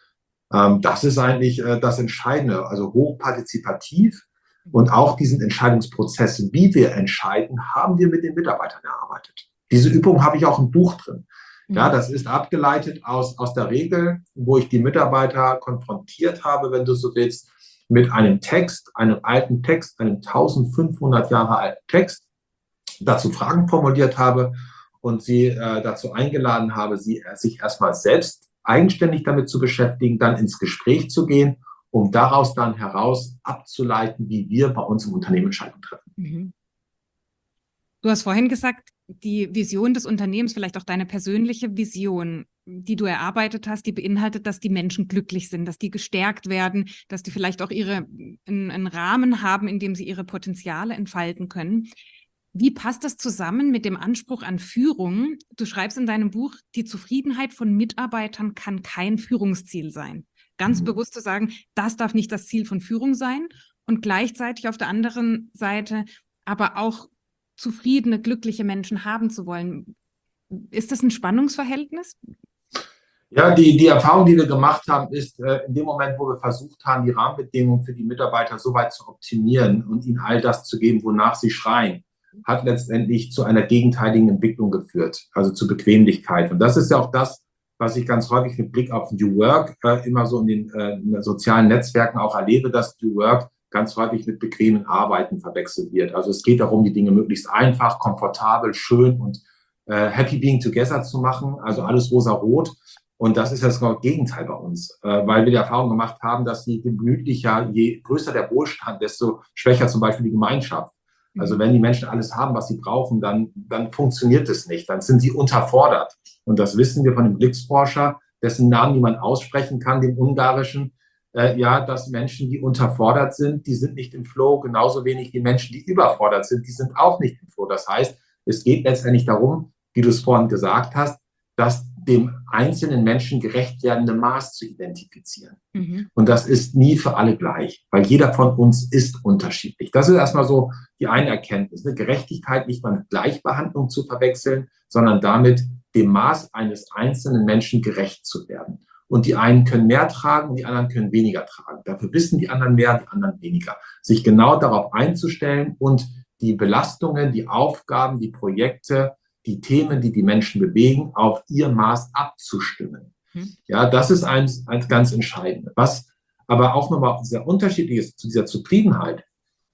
Das ist eigentlich das Entscheidende, also hochpartizipativ. Und auch diesen Entscheidungsprozess, wie wir entscheiden, haben wir mit den Mitarbeitern erarbeitet. Diese Übung habe ich auch im Buch drin. Ja, das ist abgeleitet aus der Regel, wo ich die Mitarbeiter konfrontiert habe, wenn du so willst, mit einem Text, einem alten Text, einem 1500 Jahre alten Text, dazu Fragen formuliert habe und sie dazu eingeladen habe, sich erstmal selbst eigenständig damit zu beschäftigen, dann ins Gespräch zu gehen, um daraus dann heraus abzuleiten, wie wir bei uns im Unternehmen Entscheidungen treffen. Du hast vorhin gesagt, die Vision des Unternehmens, vielleicht auch deine persönliche Vision. die du erarbeitet hast, die beinhaltet, dass die Menschen glücklich sind, dass die gestärkt werden, dass die vielleicht auch einen Rahmen haben, in dem sie ihre Potenziale entfalten können. Wie passt das zusammen mit dem Anspruch an Führung? Du schreibst in deinem Buch, die Zufriedenheit von Mitarbeitern kann kein Führungsziel sein. Ganz bewusst zu sagen, das darf nicht das Ziel von Führung sein und gleichzeitig auf der anderen Seite aber auch zufriedene, glückliche Menschen haben zu wollen. Ist das ein Spannungsverhältnis? Ja, die Erfahrung, die wir gemacht haben, ist, in dem Moment, wo wir versucht haben, die Rahmenbedingungen für die Mitarbeiter so weit zu optimieren und ihnen all das zu geben, wonach sie schreien, hat letztendlich zu einer gegenteiligen Entwicklung geführt, also zu Bequemlichkeit. Und das ist ja auch das, was ich ganz häufig mit Blick auf New Work immer so in den sozialen Netzwerken auch erlebe, dass New Work ganz häufig mit bequemen Arbeiten verwechselt wird. Also es geht darum, die Dinge möglichst einfach, komfortabel, schön und happy being together zu machen, also alles rosa-rot. Und das ist das Gegenteil bei uns, weil wir die Erfahrung gemacht haben, dass je gemütlicher, je größer der Wohlstand, desto schwächer zum Beispiel die Gemeinschaft. Also wenn die Menschen alles haben, was sie brauchen, dann funktioniert es nicht, dann sind sie unterfordert. Und das wissen wir von dem Glücksforscher, dessen Namen niemand aussprechen kann, dem ungarischen, dass Menschen, die unterfordert sind, die sind nicht im Flow, genauso wenig die Menschen, die überfordert sind, die sind auch nicht im Flow. Das heißt, es geht letztendlich darum, wie du es vorhin gesagt hast, dass dem einzelnen Menschen gerecht werdende Maß zu identifizieren. Und das ist nie für alle gleich, weil jeder von uns ist unterschiedlich. Das ist erstmal so die eine Erkenntnis. Ne? Gerechtigkeit nicht mal mit Gleichbehandlung zu verwechseln, sondern damit dem Maß eines einzelnen Menschen gerecht zu werden. Und die einen können mehr tragen und die anderen können weniger tragen. Dafür wissen die anderen mehr, die anderen weniger. Sich genau darauf einzustellen und die Belastungen, die Aufgaben, die Projekte, die Themen, die die Menschen bewegen, auf ihr Maß abzustimmen. Ja, das ist ein ganz Entscheidendes. Was aber auch nochmal sehr unterschiedlich ist zu dieser Zufriedenheit,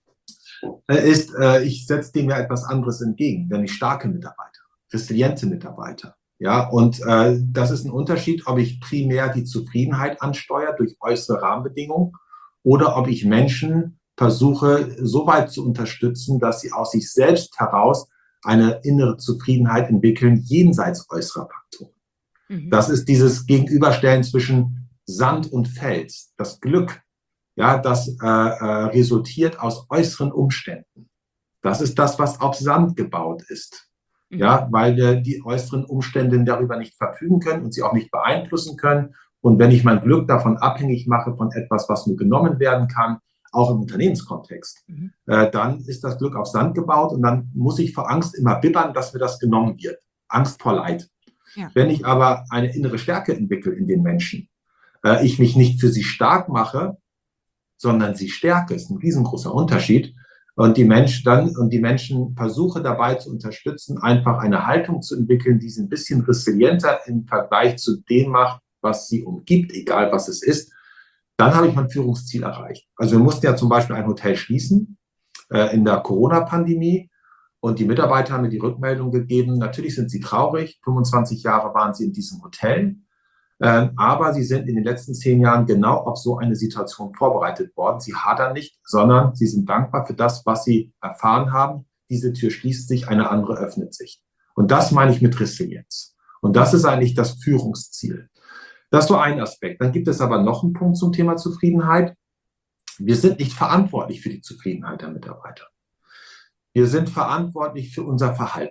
ist, ich setze dem ja etwas anderes entgegen, nämlich starke Mitarbeiter, resiliente Mitarbeiter. Ja, und das ist ein Unterschied, ob ich primär die Zufriedenheit ansteuere durch äußere Rahmenbedingungen oder ob ich Menschen versuche, so weit zu unterstützen, dass sie aus sich selbst heraus eine innere Zufriedenheit entwickeln, jenseits äußerer Faktoren. Das ist dieses Gegenüberstellen zwischen Sand und Fels. Das Glück, ja, das resultiert aus äußeren Umständen. Das ist das, was auf Sand gebaut ist. Ja, weil wir die äußeren Umstände darüber nicht verfügen können und sie auch nicht beeinflussen können. Und wenn ich mein Glück davon abhängig mache von etwas, was mir genommen werden kann, auch im Unternehmenskontext, dann ist das Glück auf Sand gebaut und dann muss ich vor Angst immer bibbern, dass mir das genommen wird. Angst vor Leid. Ja. Wenn ich aber eine innere Stärke entwickle in den Menschen, ich mich nicht für sie stark mache, sondern sie stärke, ist ein riesengroßer Unterschied. Und die Menschen versuche dabei zu unterstützen, einfach eine Haltung zu entwickeln, die sie ein bisschen resilienter im Vergleich zu dem macht, was sie umgibt, egal was es ist. Dann habe ich mein Führungsziel erreicht. Also wir mussten ja zum Beispiel ein Hotel schließen in der Corona-Pandemie und die Mitarbeiter haben mir die Rückmeldung gegeben, natürlich sind sie traurig, 25 Jahre waren sie in diesem Hotel, aber sie sind in den letzten 10 Jahren genau auf so eine Situation vorbereitet worden. Sie hadern nicht, sondern sie sind dankbar für das, was sie erfahren haben. Diese Tür schließt sich, eine andere öffnet sich. Und das meine ich mit Resilienz. Und das ist eigentlich das Führungsziel. Das ist so ein Aspekt. Dann gibt es aber noch einen Punkt zum Thema Zufriedenheit. Wir sind nicht verantwortlich für die Zufriedenheit der Mitarbeiter. Wir sind verantwortlich für unser Verhalten.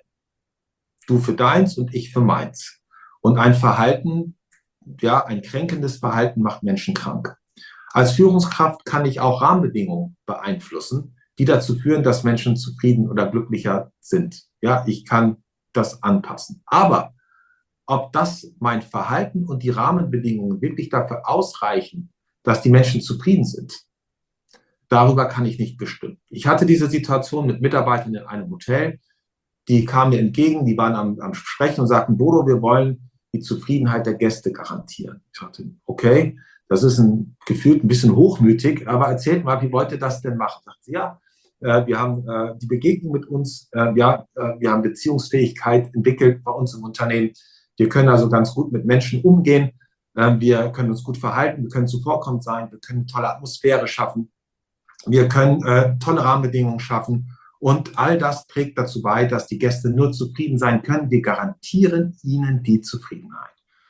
Du für deins und ich für meins. Und ein Verhalten, ja, ein kränkendes Verhalten macht Menschen krank. Als Führungskraft kann ich auch Rahmenbedingungen beeinflussen, die dazu führen, dass Menschen zufrieden oder glücklicher sind. Ja, ich kann das anpassen. Aber ob das mein Verhalten und die Rahmenbedingungen wirklich dafür ausreichen, dass die Menschen zufrieden sind, darüber kann ich nicht bestimmen. Ich hatte diese Situation mit Mitarbeitern in einem Hotel, die kamen mir entgegen, die waren am Sprechen und sagten, Bodo, wir wollen die Zufriedenheit der Gäste garantieren. Ich dachte, okay, das ist gefühlt ein bisschen hochmütig, aber erzählt mal, wie wollt ihr das denn machen? Sagt sie, ja, wir haben die Begegnung mit uns, wir haben Beziehungsfähigkeit entwickelt bei uns im Unternehmen. Wir können also ganz gut mit Menschen umgehen. Wir können uns gut verhalten. Wir können zuvorkommend sein. Wir können eine tolle Atmosphäre schaffen. Wir können tolle Rahmenbedingungen schaffen. Und all das trägt dazu bei, dass die Gäste nur zufrieden sein können. Wir garantieren ihnen die Zufriedenheit.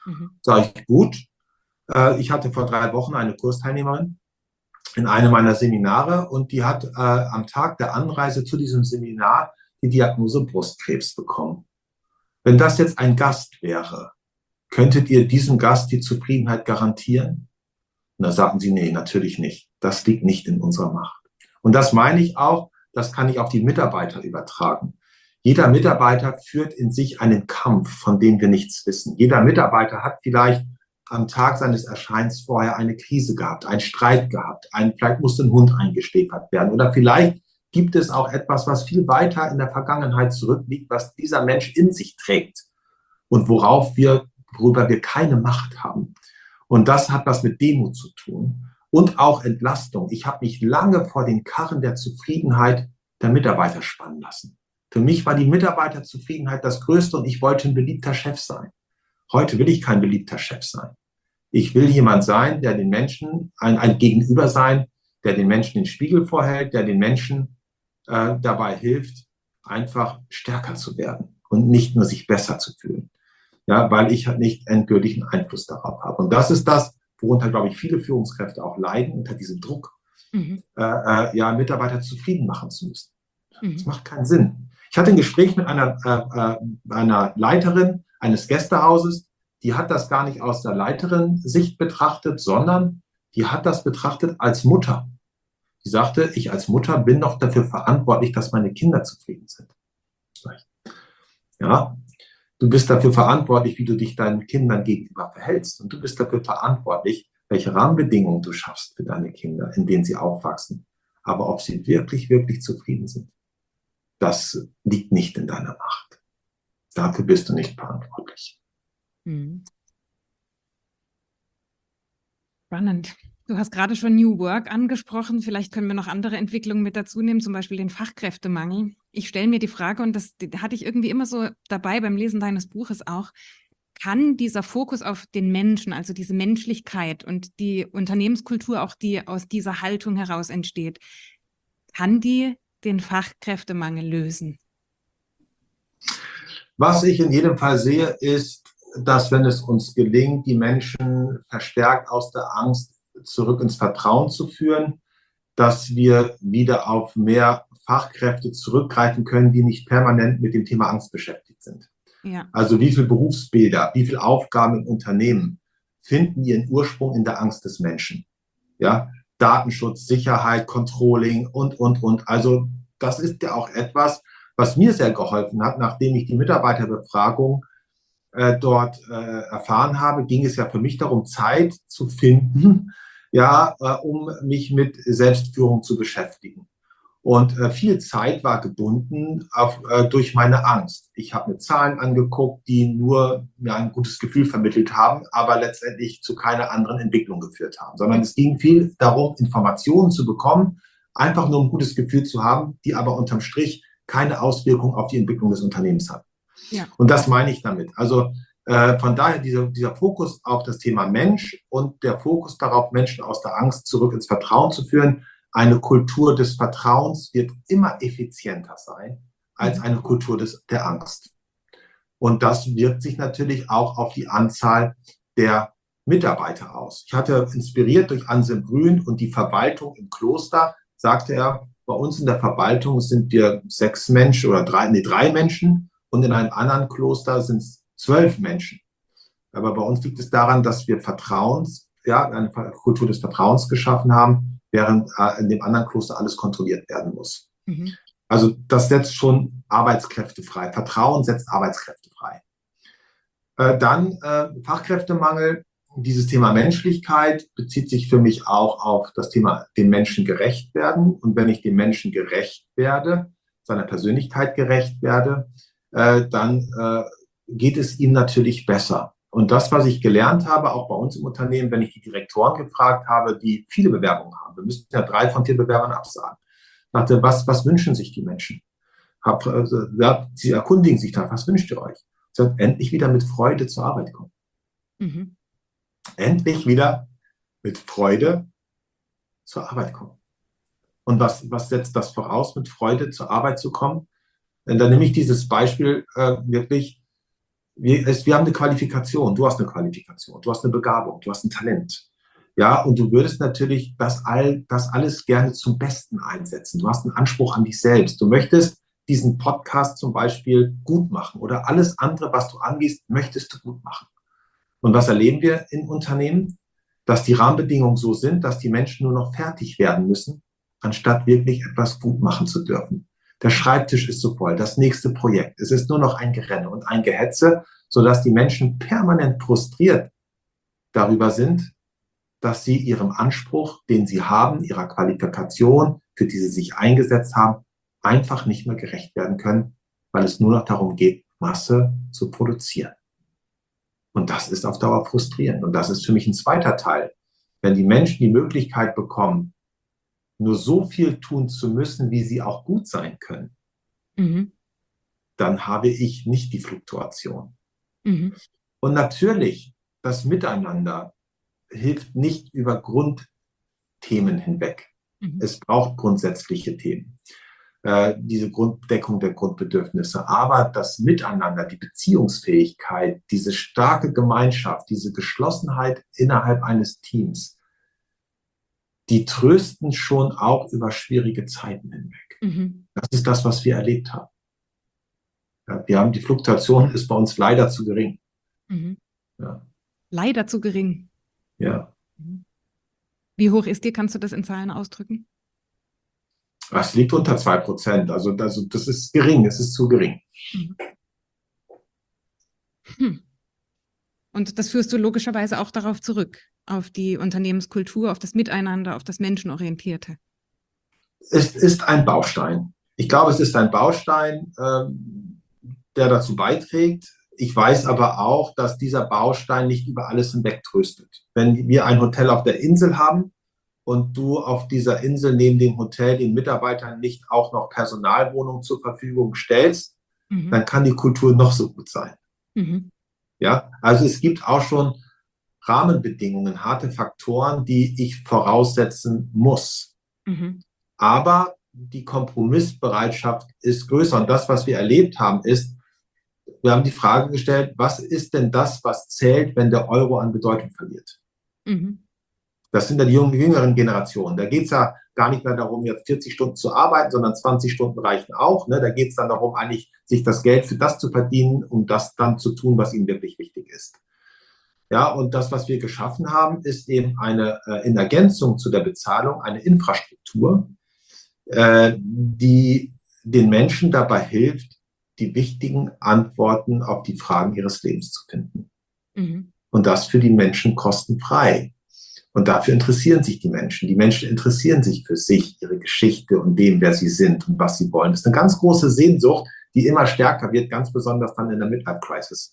Sag ich, gut. Ich hatte vor 3 Wochen eine Kursteilnehmerin in einem meiner Seminare und die hat am Tag der Anreise zu diesem Seminar die Diagnose Brustkrebs bekommen. Wenn das jetzt ein Gast wäre, könntet ihr diesem Gast die Zufriedenheit garantieren? Und da sagten sie, nee, natürlich nicht. Das liegt nicht in unserer Macht. Und das meine ich auch, das kann ich auf die Mitarbeiter übertragen. Jeder Mitarbeiter führt in sich einen Kampf, von dem wir nichts wissen. Jeder Mitarbeiter hat vielleicht am Tag seines Erscheinens vorher eine Krise gehabt, einen Streit gehabt, vielleicht musste ein Hund eingeschläfert werden oder vielleicht gibt es auch etwas, was viel weiter in der Vergangenheit zurückliegt, was dieser Mensch in sich trägt und worüber wir keine Macht haben. Und das hat was mit Demut zu tun und auch Entlastung. Ich habe mich lange vor den Karren der Zufriedenheit der Mitarbeiter spannen lassen. Für mich war die Mitarbeiterzufriedenheit das Größte und ich wollte ein beliebter Chef sein. Heute will ich kein beliebter Chef sein. Ich will jemand sein, der den Menschen, ein Gegenüber sein, der den Menschen den Spiegel vorhält, der den Menschen dabei hilft, einfach stärker zu werden und nicht nur sich besser zu fühlen. Ja, weil ich halt nicht endgültigen Einfluss darauf habe. Und das ist das, worunter, glaube ich, viele Führungskräfte auch leiden, unter diesem Druck, Mitarbeiter zufrieden machen zu müssen. Das macht keinen Sinn. Ich hatte ein Gespräch mit einer Leiterin eines Gästehauses, die hat das gar nicht aus der Leiterin-Sicht betrachtet, sondern die hat das betrachtet als Mutter. Die sagte, ich als Mutter bin doch dafür verantwortlich, dass meine Kinder zufrieden sind. Ja, du bist dafür verantwortlich, wie du dich deinen Kindern gegenüber verhältst. Und du bist dafür verantwortlich, welche Rahmenbedingungen du schaffst für deine Kinder, in denen sie aufwachsen. Aber ob sie wirklich, wirklich zufrieden sind, das liegt nicht in deiner Macht. Dafür bist du nicht verantwortlich. Spannend. Du hast gerade schon New Work angesprochen. Vielleicht können wir noch andere Entwicklungen mit dazu nehmen, zum Beispiel den Fachkräftemangel. Ich stelle mir die Frage, und das hatte ich irgendwie immer so dabei beim Lesen deines Buches auch, kann dieser Fokus auf den Menschen, also diese Menschlichkeit und die Unternehmenskultur, auch die aus dieser Haltung heraus entsteht, kann die den Fachkräftemangel lösen? Was ich in jedem Fall sehe, ist, dass wenn es uns gelingt, die Menschen verstärkt aus der Angst zurück ins Vertrauen zu führen, dass wir wieder auf mehr Fachkräfte zurückgreifen können, die nicht permanent mit dem Thema Angst beschäftigt sind. Ja. Also wie viele Berufsbilder, wie viele Aufgaben im Unternehmen finden ihren Ursprung in der Angst des Menschen? Ja, Datenschutz, Sicherheit, Controlling und. Also das ist ja auch etwas, was mir sehr geholfen hat, nachdem ich die Mitarbeiterbefragung dort erfahren habe, ging es ja für mich darum, Zeit zu finden, um mich mit Selbstführung zu beschäftigen. Und viel Zeit war gebunden durch meine Angst. Ich habe mir Zahlen angeguckt, die nur mir ein gutes Gefühl vermittelt haben, aber letztendlich zu keiner anderen Entwicklung geführt haben. Sondern es ging viel darum, Informationen zu bekommen, einfach nur ein gutes Gefühl zu haben, die aber unterm Strich keine Auswirkung auf die Entwicklung des Unternehmens hat. Ja. Und das meine ich damit. Also von daher dieser Fokus auf das Thema Mensch und der Fokus darauf, Menschen aus der Angst zurück ins Vertrauen zu führen. Eine Kultur des Vertrauens wird immer effizienter sein als eine Kultur der Angst. Und das wirkt sich natürlich auch auf die Anzahl der Mitarbeiter aus. Ich hatte inspiriert durch Anselm Grün und die Verwaltung im Kloster, sagte er, bei uns in der Verwaltung sind wir 6 Menschen oder 3 Menschen und in einem anderen Kloster sind es 12 Menschen. Aber bei uns liegt es daran, dass wir eine Kultur des Vertrauens geschaffen haben, während in dem anderen Kloster alles kontrolliert werden muss. Also das setzt schon Arbeitskräfte frei. Vertrauen setzt Arbeitskräfte frei. Dann Fachkräftemangel. Dieses Thema Menschlichkeit bezieht sich für mich auch auf das Thema dem Menschen gerecht werden. Und wenn ich dem Menschen gerecht werde, seiner Persönlichkeit gerecht werde, dann geht es ihm natürlich besser. Und das, was ich gelernt habe, auch bei uns im Unternehmen, wenn ich die Direktoren gefragt habe, die viele Bewerbungen haben, wir müssten ja 3 von 4 Bewerbern absagen, dachte, was wünschen sich die Menschen? Sie erkundigen sich da, was wünscht ihr euch? Sagt, endlich wieder mit Freude zur Arbeit kommen. Endlich wieder mit Freude zur Arbeit kommen. Und was setzt das voraus, mit Freude zur Arbeit zu kommen? Dann nehme ich dieses Beispiel wirklich, wir haben eine Qualifikation, du hast eine Qualifikation, du hast eine Begabung, du hast ein Talent. Ja, und du würdest natürlich das alles gerne zum Besten einsetzen. Du hast einen Anspruch an dich selbst. Du möchtest diesen Podcast zum Beispiel gut machen oder alles andere, was du angehst, möchtest du gut machen. Und was erleben wir in Unternehmen? Dass die Rahmenbedingungen so sind, dass die Menschen nur noch fertig werden müssen, anstatt wirklich etwas gut machen zu dürfen. Der Schreibtisch ist so voll, das nächste Projekt. Es ist nur noch ein Gerenne und ein Gehetze, sodass die Menschen permanent frustriert darüber sind, dass sie ihrem Anspruch, den sie haben, ihrer Qualifikation, für die sie sich eingesetzt haben, einfach nicht mehr gerecht werden können, weil es nur noch darum geht, Masse zu produzieren. Und das ist auf Dauer frustrierend. Und das ist für mich ein zweiter Teil. Wenn die Menschen die Möglichkeit bekommen, nur so viel tun zu müssen, wie sie auch gut sein können, dann habe ich nicht die Fluktuation. Und natürlich, das Miteinander hilft nicht über Grundthemen hinweg. Es braucht grundsätzliche Themen, diese Grunddeckung der Grundbedürfnisse. Aber das Miteinander, die Beziehungsfähigkeit, diese starke Gemeinschaft, diese Geschlossenheit innerhalb eines Teams, die trösten schon auch über schwierige Zeiten hinweg. Das ist das, was wir erlebt haben. Ja, die Fluktuation ist bei uns leider zu gering. Ja. Leider zu gering. Ja. Wie hoch ist die? Kannst du das in Zahlen ausdrücken? Es liegt unter 2%. Also das ist gering, es ist zu gering. Und das führst du logischerweise auch darauf zurück, auf die Unternehmenskultur, auf das Miteinander, auf das Menschenorientierte. Es ist ein Baustein. Ich glaube, es ist ein Baustein, der dazu beiträgt. Ich weiß aber auch, dass dieser Baustein nicht über alles hinweg tröstet. Wenn wir ein Hotel auf der Insel haben und du auf dieser Insel neben dem Hotel den Mitarbeitern nicht auch noch Personalwohnungen zur Verfügung stellst, dann kann die Kultur noch so gut sein. Ja, also es gibt auch schon Rahmenbedingungen, harte Faktoren, die ich voraussetzen muss. Aber die Kompromissbereitschaft ist größer. Und das, was wir erlebt haben, ist, wir haben die Frage gestellt, was ist denn das, was zählt, wenn der Euro an Bedeutung verliert? Das sind ja die jüngeren Generationen. Da geht es ja gar nicht mehr darum, jetzt 40 Stunden zu arbeiten, sondern 20 Stunden reichen auch. Ne? Da geht es dann darum, eigentlich sich das Geld für das zu verdienen, um das dann zu tun, was ihnen wirklich wichtig ist. Ja, und das, was wir geschaffen haben, ist eben in Ergänzung zu der Bezahlung eine Infrastruktur, die den Menschen dabei hilft, die wichtigen Antworten auf die Fragen ihres Lebens zu finden. Und das für die Menschen kostenfrei. Und dafür interessieren sich die Menschen. Die Menschen interessieren sich für sich, ihre Geschichte und dem, wer sie sind und was sie wollen. Das ist eine ganz große Sehnsucht, die immer stärker wird, ganz besonders dann in der Midlife-Crisis.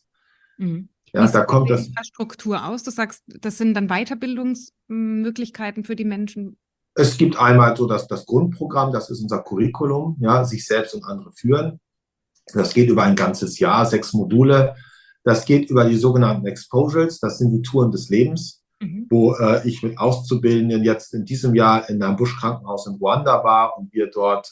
Ja, da kommt das. Infrastruktur aus. Du sagst, das sind dann Weiterbildungsmöglichkeiten für die Menschen. Es gibt einmal so das Grundprogramm, das ist unser Curriculum, ja, sich selbst und andere führen. Das geht über ein ganzes Jahr, 6 Module. Das geht über die sogenannten Exposures, das sind die Touren des Lebens, wo ich mit Auszubildenden jetzt in diesem Jahr in einem Buschkrankenhaus in Ruanda war und wir dort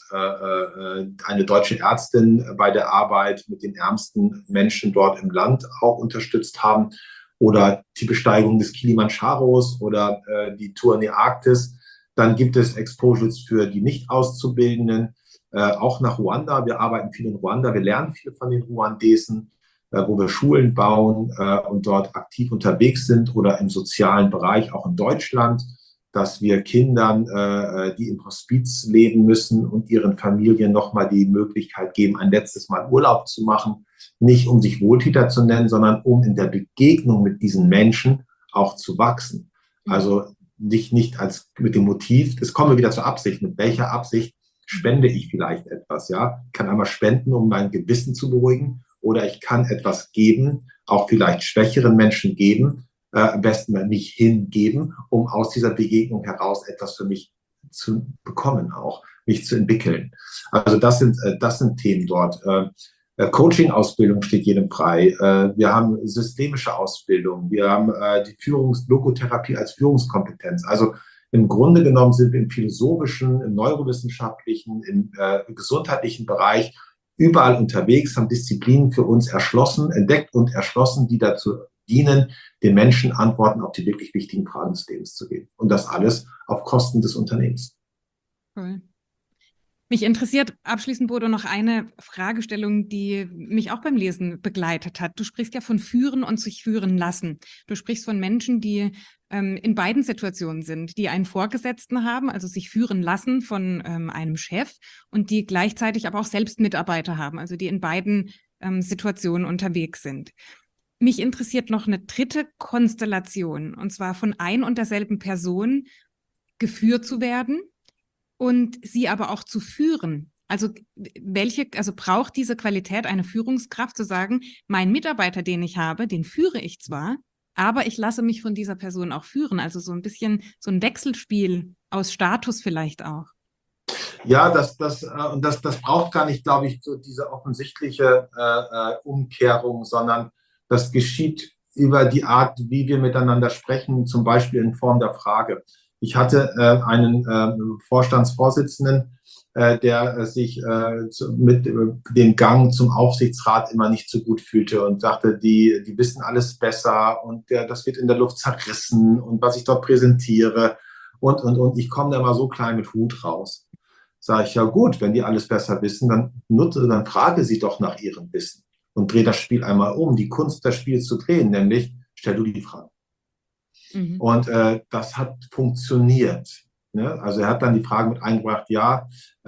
eine deutsche Ärztin bei der Arbeit mit den ärmsten Menschen dort im Land auch unterstützt haben oder die Besteigung des Kilimandscharos oder die Tour in die Arktis. Dann gibt es Exposures für die Nicht-Auszubildenden, auch nach Ruanda. Wir arbeiten viel in Ruanda, wir lernen viel von den Ruandesen, wo wir Schulen bauen und dort aktiv unterwegs sind oder im sozialen Bereich, auch in Deutschland, dass wir Kindern, die im Hospiz leben müssen und ihren Familien nochmal die Möglichkeit geben, ein letztes Mal Urlaub zu machen, nicht um sich Wohltäter zu nennen, sondern um in der Begegnung mit diesen Menschen auch zu wachsen. Also nicht als mit dem Motiv, das kommen wir wieder zur Absicht, mit welcher Absicht spende ich vielleicht etwas, ja? Ich kann einmal spenden, um mein Gewissen zu beruhigen, oder ich kann etwas geben, auch vielleicht schwächeren Menschen geben, am besten mal mich hingeben, um aus dieser Begegnung heraus etwas für mich zu bekommen, auch mich zu entwickeln. Also das sind Themen dort. Coaching-Ausbildung steht jedem frei. Wir haben systemische Ausbildung. Wir haben die Logotherapie als Führungskompetenz. Also im Grunde genommen sind wir im philosophischen, im neurowissenschaftlichen, im gesundheitlichen Bereich überall unterwegs, haben Disziplinen für uns entdeckt und erschlossen, die dazu dienen, den Menschen Antworten auf die wirklich wichtigen Fragen des Lebens zu geben. Und das alles auf Kosten des Unternehmens. Cool. Mich interessiert abschließend, Bodo, noch eine Fragestellung, die mich auch beim Lesen begleitet hat. Du sprichst ja von führen und sich führen lassen. Du sprichst von Menschen, die in beiden Situationen sind, die einen Vorgesetzten haben, also sich führen lassen von einem Chef und die gleichzeitig aber auch selbst Mitarbeiter haben, also die in beiden Situationen unterwegs sind. Mich interessiert noch eine dritte Konstellation, und zwar von ein und derselben Person geführt zu werden und sie aber auch zu führen. Also braucht diese Qualität eine Führungskraft, zu sagen, mein Mitarbeiter, den ich habe, den führe ich zwar, aber ich lasse mich von dieser Person auch führen. Also so ein bisschen so ein Wechselspiel aus Status vielleicht auch. Ja, das braucht gar nicht, glaube ich, so diese offensichtliche Umkehrung, sondern das geschieht über die Art, wie wir miteinander sprechen, zum Beispiel in Form der Frage. Ich hatte einen Vorstandsvorsitzenden, der sich mit dem Gang zum Aufsichtsrat immer nicht so gut fühlte und sagte, die wissen alles besser und das wird in der Luft zerrissen und was ich dort präsentiere und ich komme da mal so klein mit Hut raus. Sage ich, ja gut, wenn die alles besser wissen, dann frage sie doch nach ihrem Wissen und dreh das Spiel einmal um. Die Kunst, das Spiel zu drehen, nämlich stell du die Frage. Mhm. Und das hat funktioniert. Ne? Also er hat dann die Frage mit eingebracht, ja,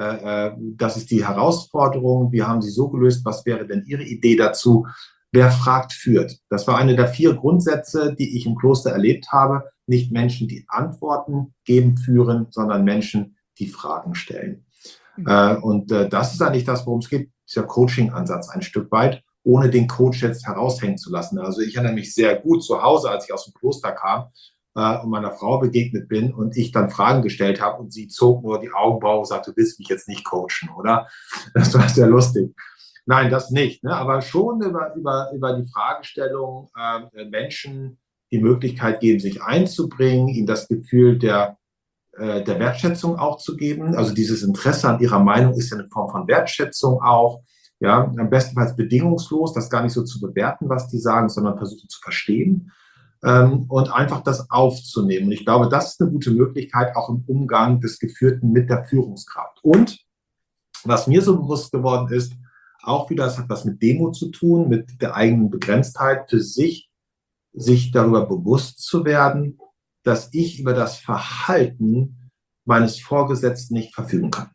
das ist die Herausforderung, wir haben sie so gelöst, was wäre denn Ihre Idee dazu? Wer fragt, führt. Das war eine der 4 Grundsätze, die ich im Kloster erlebt habe. Nicht Menschen, die Antworten geben, führen, sondern Menschen, die Fragen stellen. Mhm. Das ist eigentlich das, worum es geht, ist der Coaching-Ansatz ein Stück weit, ohne den Coach jetzt heraushängen zu lassen. Also ich erinnere mich sehr gut zu Hause, als ich aus dem Kloster kam und meiner Frau begegnet bin und ich dann Fragen gestellt habe und sie zog nur die Augenbrauen und sagte, du willst mich jetzt nicht coachen, oder? Das war sehr lustig. Nein, das nicht, ne? Aber schon über die Fragestellung Menschen die Möglichkeit geben, sich einzubringen, ihnen das Gefühl der Wertschätzung auch zu geben. Also dieses Interesse an ihrer Meinung ist ja eine Form von Wertschätzung auch. Ja, am bestenfalls bedingungslos, das gar nicht so zu bewerten, was die sagen, sondern versuchen zu verstehen und einfach das aufzunehmen. Und ich glaube, das ist eine gute Möglichkeit auch im Umgang des Geführten mit der Führungskraft. Und was mir so bewusst geworden ist, auch wieder, das hat was mit Demut zu tun, mit der eigenen Begrenztheit, für sich darüber bewusst zu werden, dass ich über das Verhalten meines Vorgesetzten nicht verfügen kann.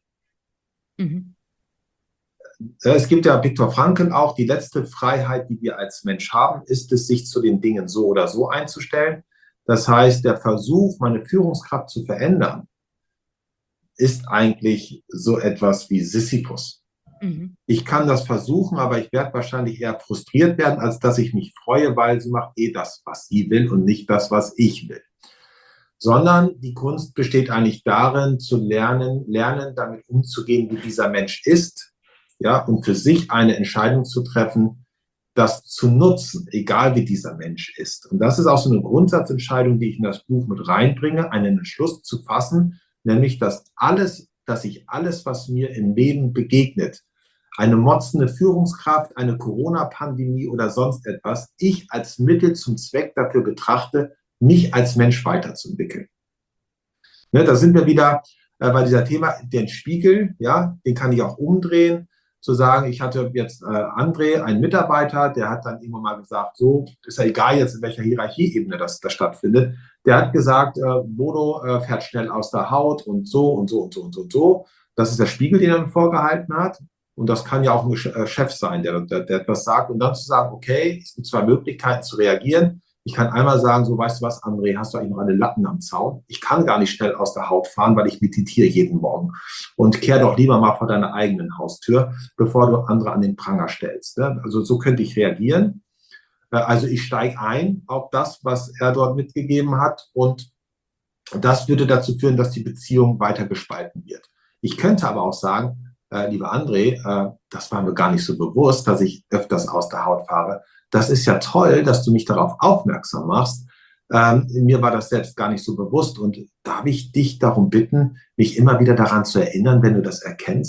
Mhm. Es gibt ja Viktor Frankl auch, die letzte Freiheit, die wir als Mensch haben, ist es, sich zu den Dingen so oder so einzustellen. Das heißt, der Versuch, meine Führungskraft zu verändern, ist eigentlich so etwas wie Sisyphus. Mhm. Ich kann das versuchen, aber ich werde wahrscheinlich eher frustriert werden, als dass ich mich freue, weil sie macht das, was sie will und nicht das, was ich will. Sondern die Kunst besteht eigentlich darin, zu lernen, damit umzugehen, wie dieser Mensch ist, ja, und für sich eine Entscheidung zu treffen, das zu nutzen, egal wie dieser Mensch ist. Und das ist auch so eine Grundsatzentscheidung, die ich in das Buch mit reinbringe, einen Entschluss zu fassen, nämlich, dass ich alles, was mir im Leben begegnet, eine motzende Führungskraft, eine Corona-Pandemie oder sonst etwas, ich als Mittel zum Zweck dafür betrachte, mich als Mensch weiterzuentwickeln. Ne, da sind wir wieder bei dieser Thema, den Spiegel, ja, den kann ich auch umdrehen, zu sagen, ich hatte jetzt André, einen Mitarbeiter, der hat dann irgendwann mal gesagt, so, ist ja egal jetzt, in welcher Hierarchieebene das stattfindet, der hat gesagt, Bodo fährt schnell aus der Haut und so und so und so und so und so. Das ist der Spiegel, den er vorgehalten hat. Und das kann ja auch ein Chef sein, der etwas sagt. Und dann zu sagen, okay, es gibt 2 Möglichkeiten zu reagieren. Ich kann einmal sagen, so, weißt du was, André, hast du eigentlich noch eine Latten am Zaun? Ich kann gar nicht schnell aus der Haut fahren, weil ich meditiere jeden Morgen. Und kehr doch lieber mal vor deiner eigenen Haustür, bevor du andere an den Pranger stellst. Ne? Also so könnte ich reagieren. Also ich steige ein auf das, was er dort mitgegeben hat. Und das würde dazu führen, dass die Beziehung weiter gespalten wird. Ich könnte aber auch sagen, lieber André, das war mir gar nicht so bewusst, dass ich öfters aus der Haut fahre. Das ist ja toll, dass du mich darauf aufmerksam machst. Mir war das selbst gar nicht so bewusst. Und darf ich dich darum bitten, mich immer wieder daran zu erinnern, wenn du das erkennst,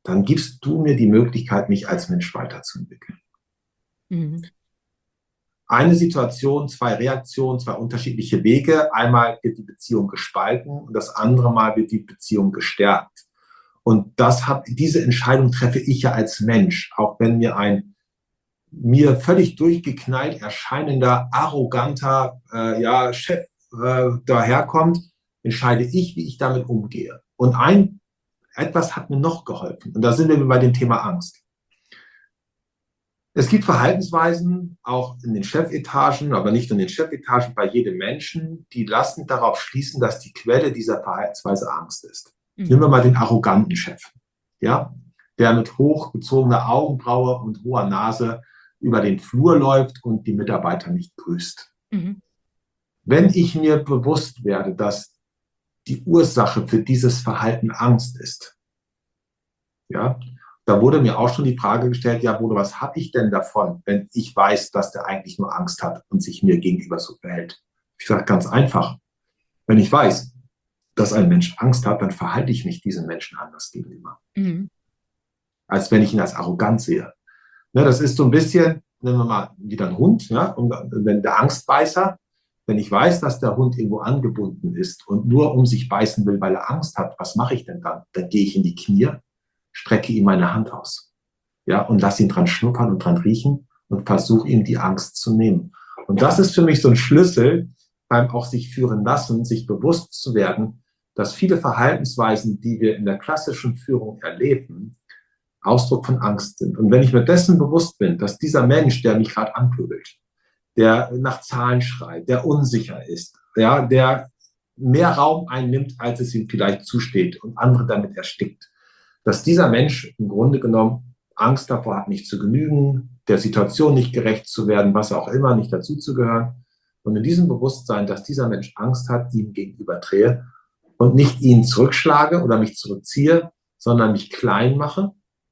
dann gibst du mir die Möglichkeit, mich als Mensch weiterzuentwickeln. Mhm. Eine Situation, zwei Reaktionen, zwei unterschiedliche Wege. Einmal wird die Beziehung gespalten und das andere Mal wird die Beziehung gestärkt. Und diese Entscheidung treffe ich ja als Mensch, auch wenn mir ein völlig durchgeknallt erscheinender, arroganter Chef daherkommt, entscheide ich, wie ich damit umgehe. Und etwas hat mir noch geholfen. Und da sind wir bei dem Thema Angst. Es gibt Verhaltensweisen, auch in den Chefetagen, aber nicht in den Chefetagen, bei jedem Menschen, die lassen darauf schließen, dass die Quelle dieser Verhaltensweise Angst ist. Nehmen wir mal den arroganten Chef, ja, der mit hochgezogener Augenbraue und hoher Nase über den Flur läuft und die Mitarbeiter nicht grüßt. Mhm. Wenn ich mir bewusst werde, dass die Ursache für dieses Verhalten Angst ist, ja, da wurde mir auch schon die Frage gestellt, ja, Bodo, was habe ich denn davon, wenn ich weiß, dass der eigentlich nur Angst hat und sich mir gegenüber so verhält? Ich sage ganz einfach, wenn ich weiß, dass ein Mensch Angst hat, dann verhalte ich mich diesem Menschen anders gegenüber. Mhm. Als wenn ich ihn als arrogant sehe. Ne, das ist so ein bisschen, nehmen wir mal wieder einen Hund, ja, und wenn der Angstbeißer, wenn ich weiß, dass der Hund irgendwo angebunden ist und nur um sich beißen will, weil er Angst hat, was mache ich denn dann? Dann gehe ich in die Knie, strecke ihm meine Hand aus, ja, und lasse ihn dran schnuppern und dran riechen und versuche ihm die Angst zu nehmen. Und das ist für mich so ein Schlüssel beim auch sich führen lassen, sich bewusst zu werden, dass viele Verhaltensweisen, die wir in der klassischen Führung erleben, Ausdruck von Angst sind. Und wenn ich mir dessen bewusst bin, dass dieser Mensch, der mich gerade anpöbelt, der nach Zahlen schreit, der unsicher ist, ja, der mehr Raum einnimmt, als es ihm vielleicht zusteht und andere damit erstickt, dass dieser Mensch im Grunde genommen Angst davor hat, nicht zu genügen, der Situation nicht gerecht zu werden, was auch immer, nicht dazuzugehören. Und in diesem Bewusstsein, dass dieser Mensch Angst hat, ihm gegenüber drehe und nicht ihn zurückschlage oder mich zurückziehe, sondern mich klein mache,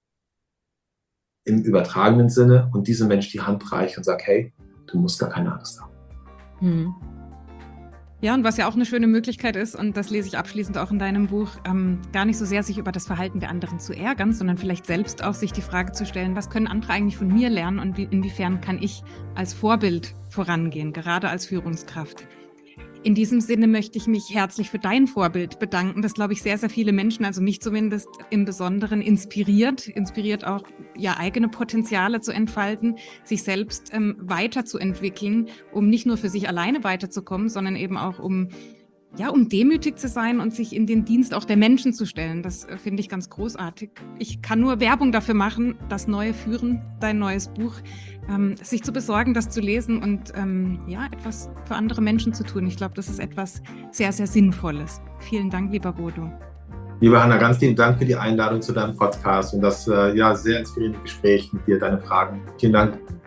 im übertragenen Sinne, und diesem Mensch die Hand reiche und sage, hey, du musst gar keine Angst haben. Hm. Ja, und was ja auch eine schöne Möglichkeit ist, und das lese ich abschließend auch in deinem Buch, gar nicht so sehr sich über das Verhalten der anderen zu ärgern, sondern vielleicht selbst auch sich die Frage zu stellen, was können andere eigentlich von mir lernen und inwiefern kann ich als Vorbild vorangehen, gerade als Führungskraft. In diesem Sinne möchte ich mich herzlich für dein Vorbild bedanken, das, glaube ich, sehr, sehr viele Menschen, also mich zumindest im Besonderen, inspiriert auch, ja, eigene Potenziale zu entfalten, sich selbst weiterzuentwickeln, um nicht nur für sich alleine weiterzukommen, sondern eben auch um demütig zu sein und sich in den Dienst auch der Menschen zu stellen. Das finde ich ganz großartig. Ich kann nur Werbung dafür machen, das neue Führen, dein neues Buch, sich zu besorgen, das zu lesen und etwas für andere Menschen zu tun. Ich glaube, das ist etwas sehr, sehr Sinnvolles. Vielen Dank, lieber Bodo. Liebe Hanna, ganz lieben Dank für die Einladung zu deinem Podcast und das sehr inspirierende Gespräch mit dir, deine Fragen. Vielen Dank.